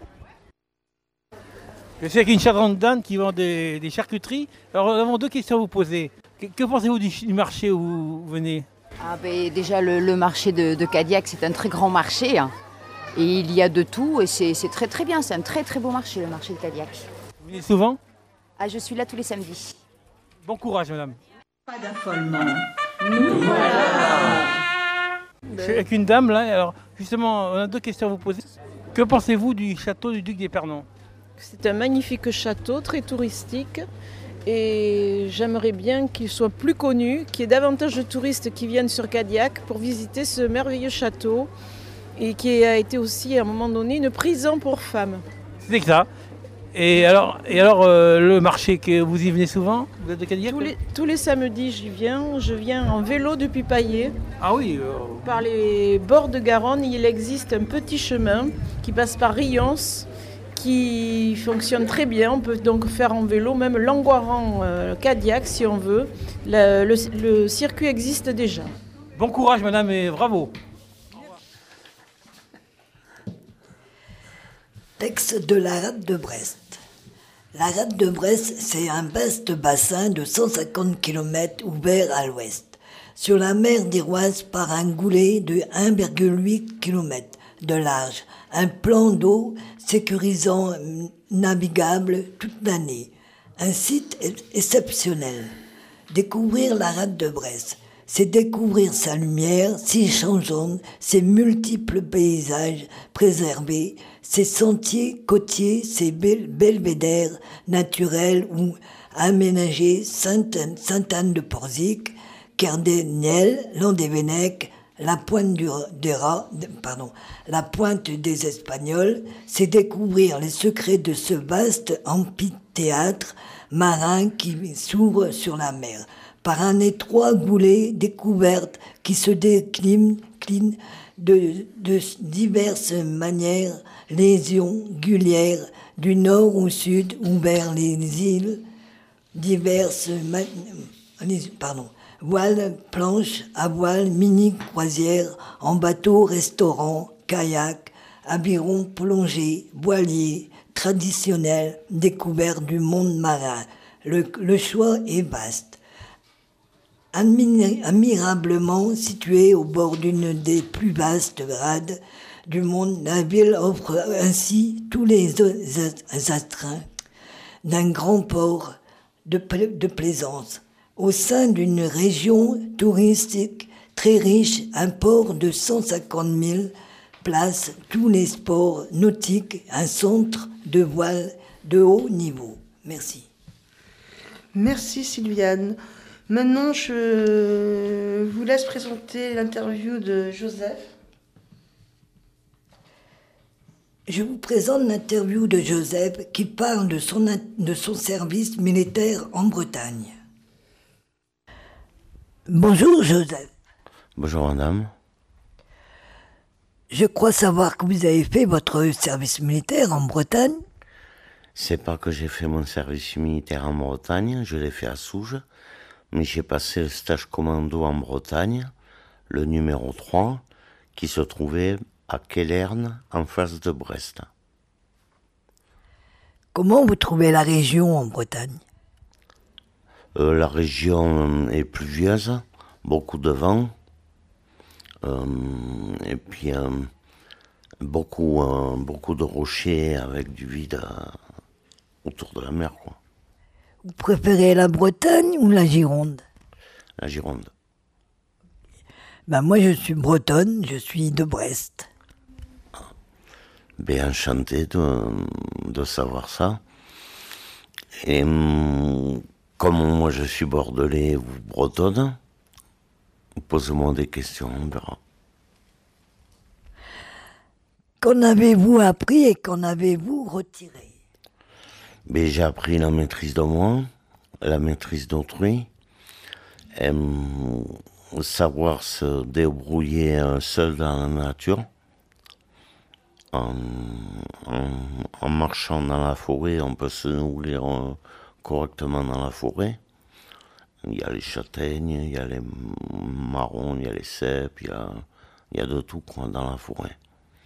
Je suis avec une charmante dame qui vend des, des charcuteries. Alors nous avons deux questions à vous poser. Que, que pensez-vous du, du marché où vous venez? Ah ben, déjà le, le marché de, de Cadillac, c'est un très grand marché. Hein. Et il y a de tout et c'est, c'est très très bien. C'est un très très beau marché, le marché de Cadillac. Vous venez souvent? Ah, je suis là tous les samedis. Bon courage madame. Pas d'affolement. Nous voilà. Je suis avec une dame là. Alors justement, on a deux questions à vous poser. Que pensez-vous du château du duc d'Épernon? C'est un magnifique château, très touristique. Et j'aimerais bien qu'il soit plus connu, qu'il y ait davantage de touristes qui viennent sur Cadillac pour visiter ce merveilleux château. Et qui a été aussi à un moment donné une prison pour femmes. C'est que ça. Et alors, et alors euh, le marché, que vous y venez souvent? Vous êtes de Cadillac? Tous les, tous les samedis j'y viens. Je viens en vélo depuis Paillé. Ah oui euh... Par les bords de Garonne, il existe un petit chemin qui passe par Rions, qui fonctionne très bien. On peut donc faire en vélo, même Langoiran-Cadillac euh, si on veut. Le, le, le circuit existe déjà. Bon courage madame et bravo. Texte de la rade de Brest. La rade de Brest, c'est un vaste bassin de cent cinquante kilomètres ouvert à l'ouest, sur la mer d'Iroise par un goulet de un virgule huit kilomètres, de large, un plan d'eau sécurisant navigable toute l'année. Un site exceptionnel. Découvrir la rade de Brest, c'est découvrir sa lumière si changeante, ses multiples paysages préservés, ses sentiers côtiers, ses belvédères naturels ou aménagés, Sainte-Anne-de-Porzic, Kerdeniel, Landévennec, la pointe du, des rats, pardon, la pointe des Espagnols, c'est découvrir les secrets de ce vaste amphithéâtre marin qui s'ouvre sur la mer, par un étroit goulet découverte qui se décline de, de diverses manières, lésions gulières, du nord au sud ou vers les îles, diverses, pardon, voiles, planches, à voile, mini-croisières, en bateau, restaurant, kayak, aviron plongé, voilier, traditionnel, découverte du monde marin. Le, le choix est vaste. Admirablement située au bord d'une des plus vastes rades du monde, la ville offre ainsi tous les astreints d'un grand port de, pla- de plaisance. Au sein d'une région touristique très riche, un port de cent cinquante mille places, tous les sports nautiques, un centre de voile de haut niveau. Merci. Merci Sylviane. Maintenant, je vous laisse présenter l'interview de Joseph. Je vous présente l'interview de Joseph qui parle de son, de son service militaire en Bretagne. Bonjour Joseph. Bonjour madame. Je crois savoir que vous avez fait votre service militaire en Bretagne. C'est pas que j'ai fait mon service militaire en Bretagne, je l'ai fait à Souges, mais j'ai passé le stage commando en Bretagne, le numéro trois, qui se trouvait à Quellerne, en face de Brest. Comment vous trouvez la région en Bretagne ? euh, La région est pluvieuse, beaucoup de vent, euh, et puis euh, beaucoup, euh, beaucoup de rochers avec du vide euh, autour de la mer, quoi. Vous préférez la Bretagne ou la Gironde ? La Gironde. Ben moi je suis bretonne, je suis de Brest. Bien enchanté de, de savoir ça. Et comme moi je suis bordelais ou bretonne, posez-moi des questions, on verra. Qu'en avez-vous appris et qu'en avez-vous retiré ? Mais j'ai appris la maîtrise de moi, la maîtrise d'autrui, et, savoir se débrouiller seul dans la nature. En, en, en marchant dans la forêt, on peut se nourrir euh, correctement dans la forêt. Il y a les châtaignes, il y a les marrons, il y a les cèpes, il y a, il y a de tout quoi, dans la forêt.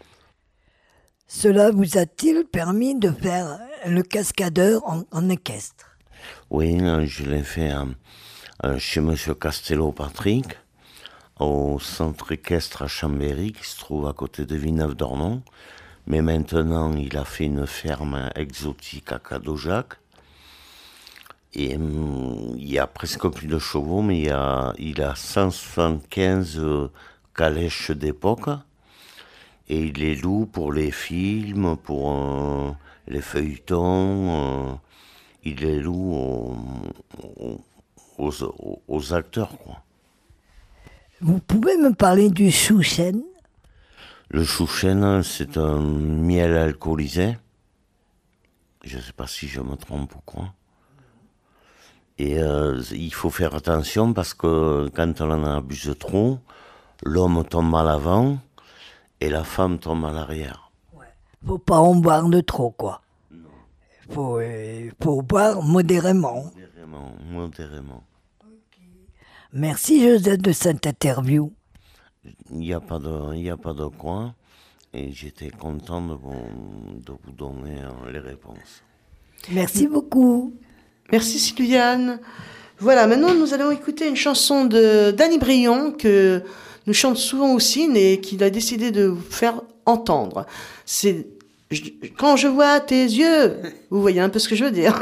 Cela vous a-t-il permis de faire le cascadeur en, en équestre ? Oui, je l'ai fait euh, chez monsieur Castello-Patrick, au centre équestre à Chambéry, qui se trouve à côté de Villeneuve-d'Ornon. Mais maintenant, il a fait une ferme exotique à Cadojac. Et hum, il y a presque plus de chevaux, mais il, y a, il a cent soixante-quinze euh, calèches d'époque. Et il les loue pour les films, pour euh, les feuilletons. Euh, il les loue aux, aux, aux, aux acteurs, quoi. Vous pouvez me parler du chouchen ? Le chouchen, c'est un miel alcoolisé. Je ne sais pas si je me trompe ou quoi. Et euh, il faut faire attention parce que quand on en abuse trop, l'homme tombe à l'avant et la femme tombe à l'arrière. Ouais. Faut pas en boire de trop, quoi. Non. Faut, euh, faut boire modérément. Modérément, modérément. Merci Joseph de cette interview. Il n'y a pas de, il n'y a pas de quoi. Et j'étais content de vous, de vous donner les réponses. Merci beaucoup. Merci Sylviane. Voilà, maintenant nous allons écouter une chanson de Danny Briand que nous chante souvent aussi et qu'il a décidé de faire entendre. C'est je- quand je vois tes yeux, vous voyez un peu ce que je veux dire.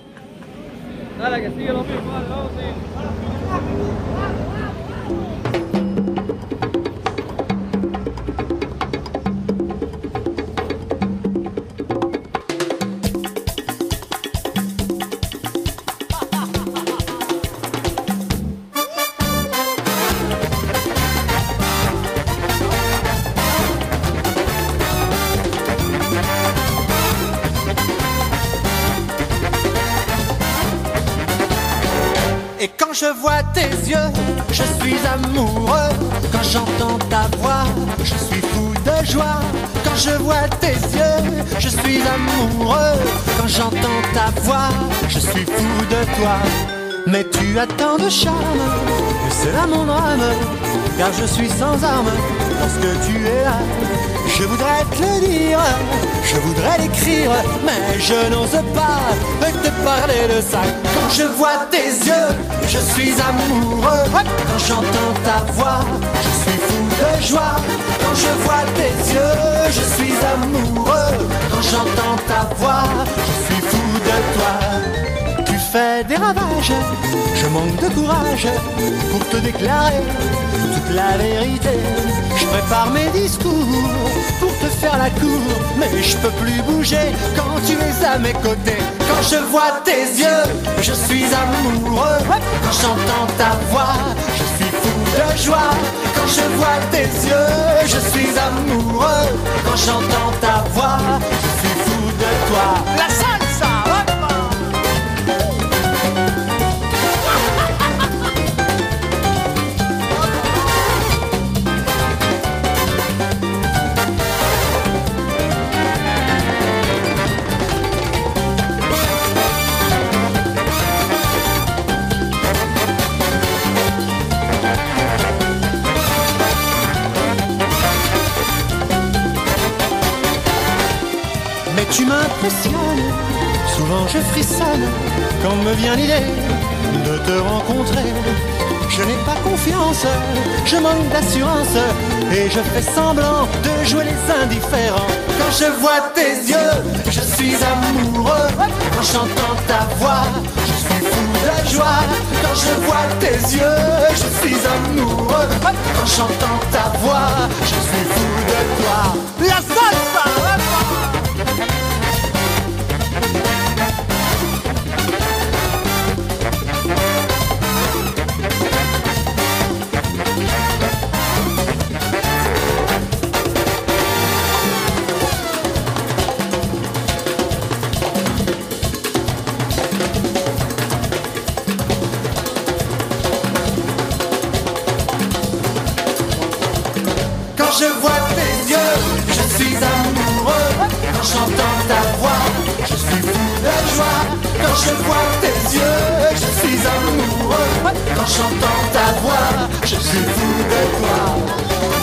Et quand je vois tes yeux, je suis amoureux. Quand j'entends ta voix, je suis fou de joie. Quand je vois tes yeux, je suis amoureux. Quand j'entends ta voix, je suis fou de toi. Mais tu as tant de charme, et c'est là mon drame. Car je suis sans armes lorsque tu es là. Je voudrais te le dire, je voudrais l'écrire, mais je n'ose pas te parler de ça. Quand je vois tes yeux, je suis amoureux. Quand j'entends ta voix, je suis fou de joie. Quand je vois tes yeux, je suis amoureux. Quand j'entends ta voix, je suis fou de toi. Tu fais des ravages, je manque de courage pour te déclarer toute la vérité. Je prépare mes discours pour te faire la cour, mais je peux plus bouger quand tu es à mes côtés. Quand je vois tes yeux, je suis amoureux. Quand j'entends ta voix, je suis fou de joie. Quand je vois tes yeux, je suis amoureux. Quand j'entends ta voix, je suis fou de toi. La salsa, hop! Tu m'impressionnes, souvent je frissonne quand me vient l'idée de te rencontrer. Je n'ai pas confiance, je manque d'assurance et je fais semblant de jouer les indifférents. Quand je vois tes yeux, je suis amoureux. Quand j'entends ta voix, je suis fou de joie. Quand je vois tes yeux, je suis amoureux. Quand j'entends ta voix, je suis fou de toi. La salsa! Quand je vois tes yeux, je suis amoureux. Quand j'entends ta voix, je suis fou de joie. Quand je vois tes yeux, je suis amoureux. Quand j'entends ta voix, je suis fou de toi.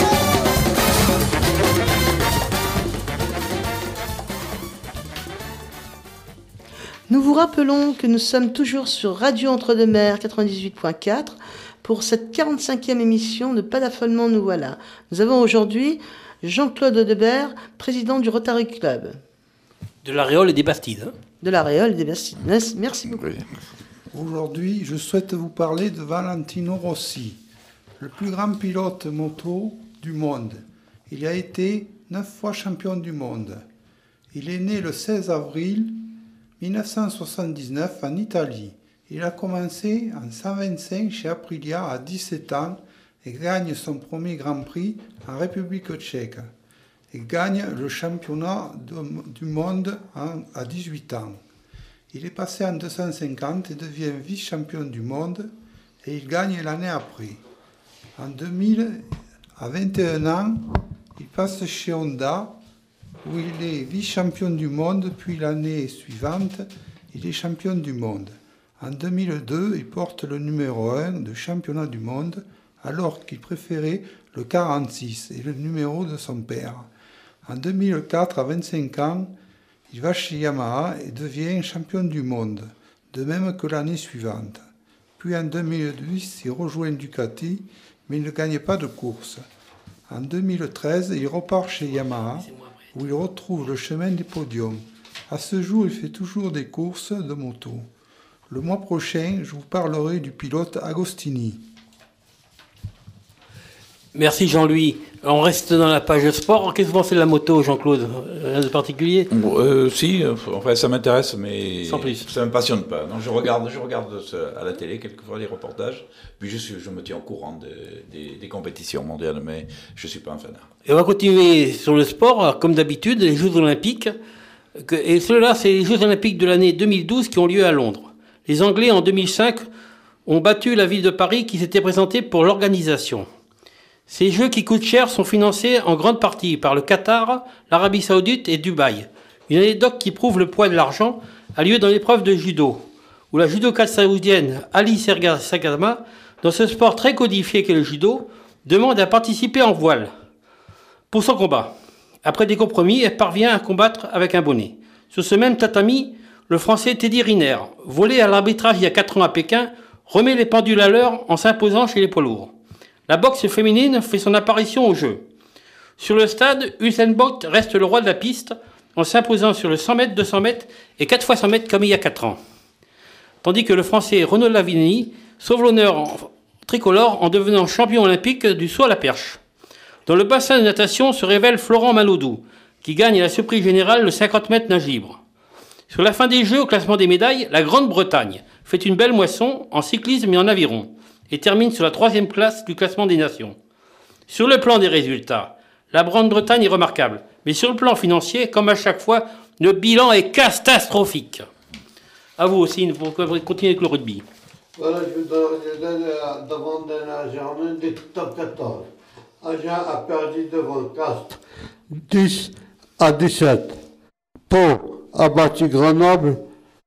Nous vous rappelons que nous sommes toujours sur Radio Entre-deux-Mers quatre-vingt-dix-huit point quatre pour cette quarante-cinquième émission de Pas d'affolement, nous voilà. Nous avons aujourd'hui Jean-Claude Audebert, président du Rotary Club. De l'Aréole et des Bastides. Hein. De l'Aréole et des Bastides. Merci beaucoup. Aujourd'hui, je souhaite vous parler de Valentino Rossi, le plus grand pilote moto du monde. Il a été neuf fois champion du monde. Il est né le seize avril mille neuf cent soixante-dix-neuf en Italie. Il a commencé en cent vingt-cinq chez Aprilia à dix-sept ans et gagne son premier Grand Prix en République tchèque. Et gagne le championnat de, du monde en, à dix-huit ans. Il est passé en deux cent cinquante et devient vice-champion du monde et il gagne l'année après. En deux mille, à vingt et un ans, il passe chez Honda où il est vice-champion du monde, puis l'année suivante, il est champion du monde. En deux mille deux, il porte le numéro un de championnat du monde, alors qu'il préférait le quarante-six et le numéro de son père. En deux mille quatre, à vingt-cinq ans, il va chez Yamaha et devient champion du monde, de même que l'année suivante. Puis en deux mille dix, il rejoint Ducati, mais il ne gagne pas de course. En deux mille treize, il repart chez Yamaha, où il retrouve le chemin des podiums. À ce jour, il fait toujours des courses de moto. Le mois prochain, je vous parlerai du pilote Agostini. Merci Jean-Louis. On reste dans la page sport. Qu'est-ce que vous pensez de la moto, Jean-Claude? Rien de particulier? euh, Si, enfin, ça m'intéresse, mais sans plus. Ça ne me passionne pas. Non, je regarde, je regarde à la télé quelquefois les reportages, puis je, suis, je me tiens au courant de, des, des compétitions mondiales, mais je ne suis pas un fanat. Et on va continuer sur le sport, alors, comme d'habitude, les Jeux Olympiques. Que, et ceux-là, c'est les Jeux Olympiques de l'année deux mille douze qui ont lieu à Londres. Les Anglais, en deux mille cinq, ont battu la ville de Paris qui s'était présentée pour l'organisation. Ces jeux qui coûtent cher sont financés en grande partie par le Qatar, l'Arabie Saoudite et Dubaï. Une anecdote qui prouve le poids de l'argent a lieu dans l'épreuve de judo, où la judoka saoudienne Ali Sagama, dans ce sport très codifié qu'est le judo, demande à participer en voile pour son combat. Après des compromis, elle parvient à combattre avec un bonnet. Sur ce même tatami, le Français Teddy Riner, volé à l'arbitrage il y a quatre ans à Pékin, remet les pendules à l'heure en s'imposant chez les poids lourds. La boxe féminine fait son apparition au jeu. Sur le stade, Usain Bolt reste le roi de la piste en s'imposant sur le cent mètres, deux cents mètres et quatre fois cent mètres comme il y a quatre ans. Tandis que le Français Renaud Lavillenie sauve l'honneur en tricolore en devenant champion olympique du saut à la perche. Dans le bassin de natation se révèle Florent Malodou, qui gagne la surprise générale le cinquante mètres nage libre. Sur la fin des Jeux, au classement des médailles, la Grande-Bretagne fait une belle moisson en cyclisme et en aviron, et termine sur la troisième place du classement des nations. Sur le plan des résultats, la Grande-Bretagne est remarquable, mais sur le plan financier, comme à chaque fois, le bilan est catastrophique. À vous aussi, pour continuer avec le rugby. Voilà, je vous donne devant un Germain des top quatorze. Agen a perdu devant Castres dix à dix-sept. Pau a battu Grenoble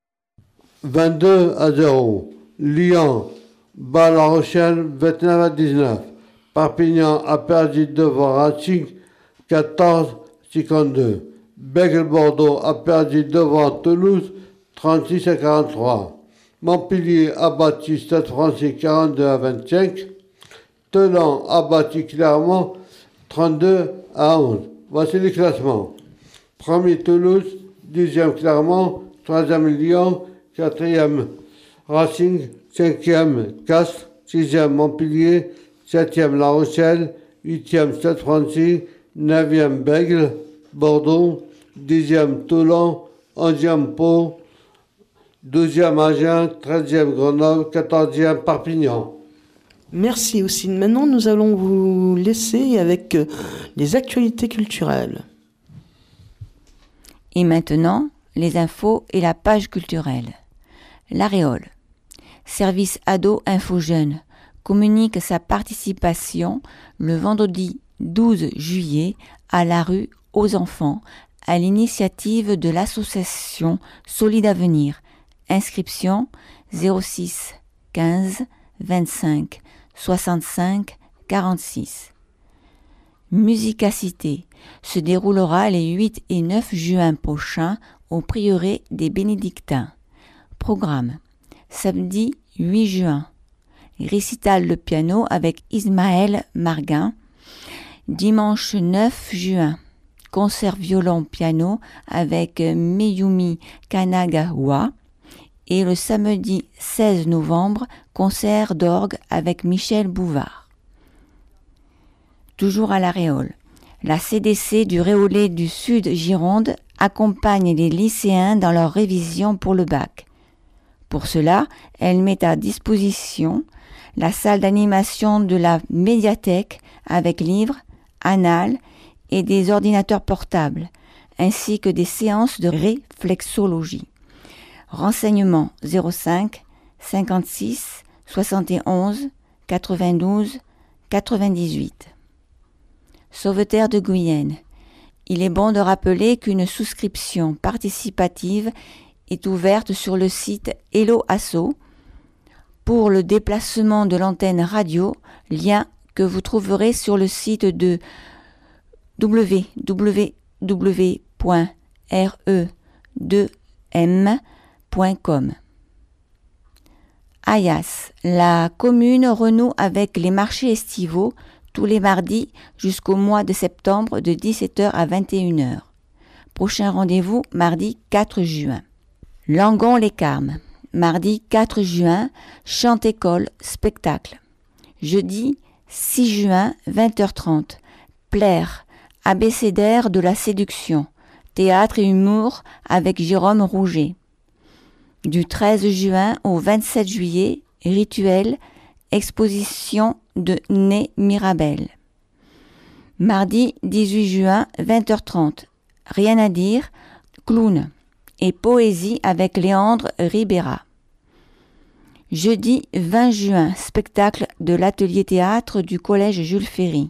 vingt-deux à zéro. Lyon bat La Rochelle vingt-neuf à dix-neuf. Perpignan a perdu devant Racing quatorze à cinquante-deux. Bègles-Bordeaux a perdu devant Toulouse trente-six à quarante-trois. Montpellier a battu Stade Français quarante-deux à vingt-cinq. Toulon a battu Clermont trente-deux à onze. Voici les classements. Premier Toulouse, deuxième Clermont, troisième Lyon, quatrième Racing, cinquième Castres, sixième Montpellier, septième La Rochelle, huitième Stade Français, neuvième Bègles, Bordeaux, dixième Toulon, onzième Pau, douzième Agen, treizième Grenoble, quatorzième Perpignan. Merci aussi. Maintenant, nous allons vous laisser avec les actualités culturelles. Et maintenant, les infos et la page culturelle. L'Aréole. Service Ado Info Jeune communique sa participation le vendredi douze juillet à la rue aux enfants à l'initiative de l'association Solide Avenir. Inscription zéro six quinze vingt-cinq soixante-cinq quarante-six. Musicacité se déroulera les huit et neuf juin prochains au prieuré des Bénédictins. Programme. Samedi huit juin. Récital de piano avec Ismaël Marguin. Dimanche neuf juin. Concert violon-piano avec Meyumi Kanagawa. Et le samedi seize novembre, concert d'orgue avec Michel Bouvard. Toujours à l'Aréole, la C D C du Réolais du Sud Gironde accompagne les lycéens dans leur révision pour le bac. Pour cela, elle met à disposition la salle d'animation de la médiathèque avec livres, annales et des ordinateurs portables, ainsi que des séances de réflexologie. Renseignements zéro cinq cinquante-six soixante et onze quatre-vingt-douze quatre-vingt-dix-huit. Sauveterre de Guyenne. Il est bon de rappeler qu'une souscription participative est ouverte sur le site Hello Asso pour le déplacement de l'antenne radio, lien que vous trouverez sur le site de w w w point r e deux m point com. Ayas, la commune renoue avec les marchés estivaux tous les mardis jusqu'au mois de septembre de dix-sept heures à vingt et une heures. Prochain rendez-vous, mardi quatre juin. Langon-les-Carmes, mardi quatre juin, chant-école, spectacle. Jeudi six juin, vingt heures trente, Plaire, abécédaire de la séduction, théâtre et humour avec Jérôme Rouget. Du treize juin au vingt-sept juillet, rituel, exposition de Nez Mirabel. Mardi dix-huit juin, vingt heures trente, rien à dire, clown et poésie avec Léandre Ribera. Jeudi vingt juin, spectacle de l'atelier théâtre du collège Jules Ferry.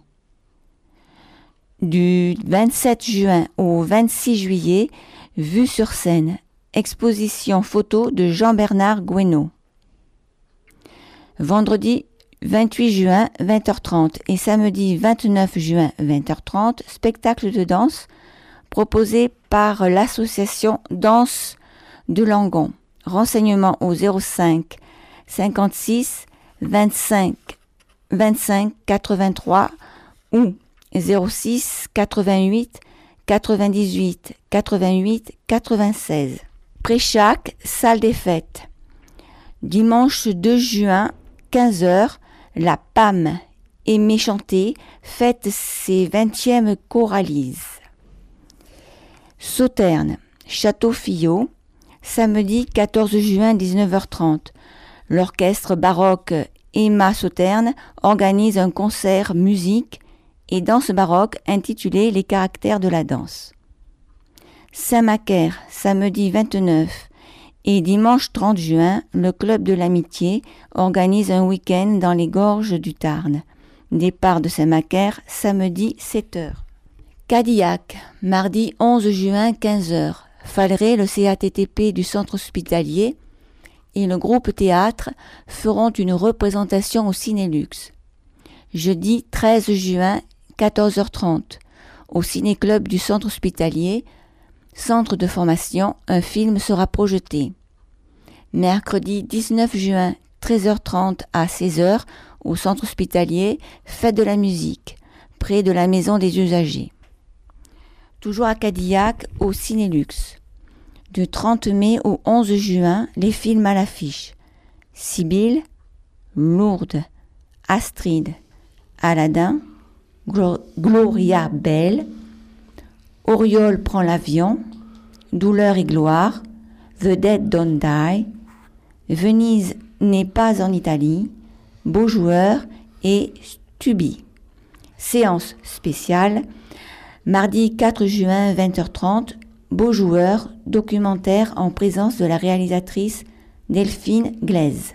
Du vingt-sept juin au vingt-six juillet, vue sur scène, exposition photo de Jean-Bernard Guénaud. Vendredi vingt-huit juin, vingt heures trente et samedi vingt-neuf juin, vingt heures trente, spectacle de danse proposé par l'association Danse de Langon. Renseignements au zéro cinq cinquante-six vingt-cinq vingt-cinq quatre-vingt-trois ou zéro six quatre-vingt-huit quatre-vingt-dix-huit quatre-vingt-huit quatre-vingt-seize. Préchac, salle des fêtes. Dimanche deux juin, quinze heures, la P A M Aimée chanter fête ses vingtièmes choralises. Sauternes, Château Fillot, samedi quatorze juin, dix-neuf heures trente. L'orchestre baroque Emma Sauternes organise un concert musique et danse baroque intitulé Les caractères de la danse. Saint-Macaire, samedi vingt-neuf et dimanche trente juin, le Club de l'Amitié organise un week-end dans les gorges du Tarn. Départ de Saint-Macaire, samedi sept heures. Cadillac, mardi onze juin, quinze heures. Falleray, le C A T T P du centre hospitalier et le groupe théâtre feront une représentation au Cinélux. Jeudi treize juin, quatorze heures trente, au Ciné-Club du centre hospitalier, centre de formation, un film sera projeté. Mercredi dix-neuf juin, treize heures trente à seize heures, au centre hospitalier, fête de la musique, près de la maison des usagers. Toujours à Cadillac, au Cinélux. Du trente mai au onze juin, les films à l'affiche. Sibylle, Lourdes, Astrid, Aladdin, Glo- Gloria Bell, Auriol prend l'avion, Douleur et gloire, The Dead Don't Die, Venise n'est pas en Italie, Beau joueur et Stubby. Séance spéciale, mardi quatre juin, vingt heures trente, Beau joueur, documentaire en présence de la réalisatrice Delphine Glaise.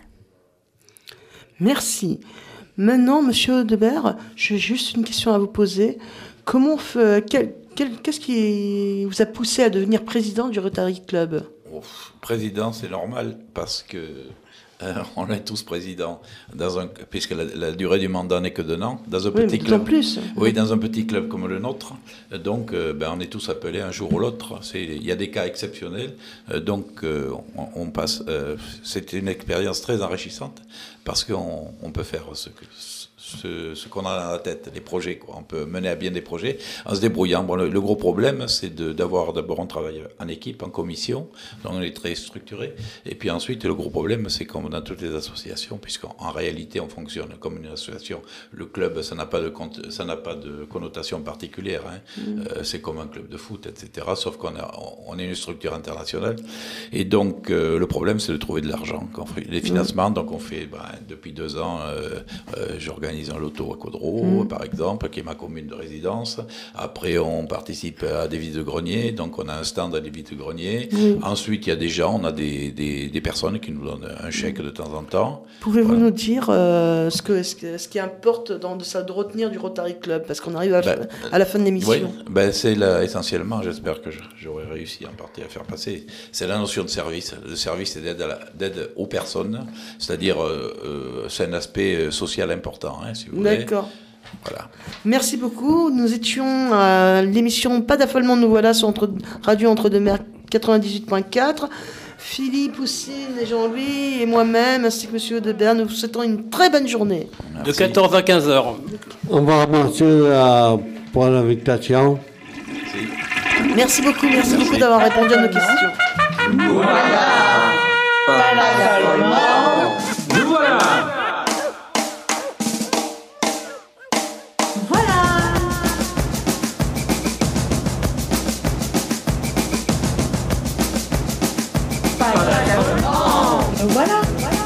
Merci. Maintenant, Monsieur Debert, j'ai juste une question à vous poser. Comment, fait, quel, quel, qu'est-ce qui vous a poussé à devenir président du Rotary Club ? Ouf, président, c'est normal, parce que euh, on est tous présidents, dans un, puisque la, la durée du mandat n'est que d'un an, dans un oui, petit mais club. En plus. Oui, dans un petit club comme le nôtre. Donc, euh, ben, on est tous appelés un jour ou l'autre. C'est, il y a des cas exceptionnels. Euh, donc, euh, on, on passe. Euh, c'est une expérience très enrichissante parce qu'on on peut faire ce que. Ce, ce qu'on a dans la tête, les projets, quoi. On peut mener à bien des projets en se débrouillant. Bon, le, le gros problème, c'est de, d'avoir d'abord un travail en équipe, en commission, donc on est très structuré. Et puis ensuite, le gros problème, c'est comme dans toutes les associations, puisqu'en réalité, on fonctionne comme une association. Le club, ça n'a pas de, ça n'a pas de connotation particulière. Hein. Mmh. Euh, c'est comme un club de foot, et cetera. Sauf qu'on a, on est une structure internationale. Et donc, euh, le problème, c'est de trouver de l'argent. Quand on fait les financements, mmh. donc on fait, ben, depuis deux ans, euh, euh, j'organise un loto à Caudreau, mmh. par exemple, qui est ma commune de résidence. Après, on participe à des vides-greniers, donc on a un stand à des vides-greniers. Mmh. Ensuite, il y a des gens, on a des, des, des personnes qui nous donnent un chèque de temps en temps. Pouvez-vous voilà. nous dire euh, ce, que, ce, que, ce qui importe dans de ça de retenir du Rotary Club, parce qu'on arrive à, ben, à la fin de l'émission. Oui, ben c'est là, essentiellement, j'espère que j'aurai réussi en partie à faire passer, c'est la notion de service. Le service, c'est d'aide, à la, d'aide aux personnes, c'est-à-dire euh, euh, c'est un aspect social important. Hein, si vous voulez. D'accord. Voilà. Merci beaucoup. Nous étions à l'émission Pas d'affolement, nous voilà sur entre, Radio Entre-deux-Mers quatre-vingt-dix-huit point quatre. Philippe aussi, et Jean-Louis et moi-même, ainsi que Monsieur Debert, nous vous souhaitons une très bonne journée. De quatorze à quinze heures. On va remercier euh, pour l'invitation. Merci beaucoup, merci beaucoup d'avoir répondu à nos questions. Nous voilà. Parafollement. Nous voilà. Nous voilà.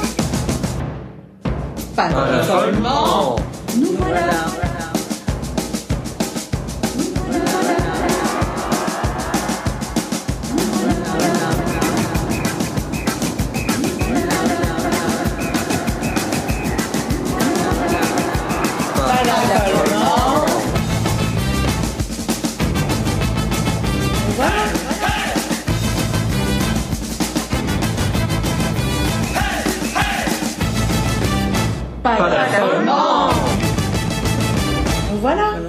Parafollement. Nous voilà. Parafollement. Voilà.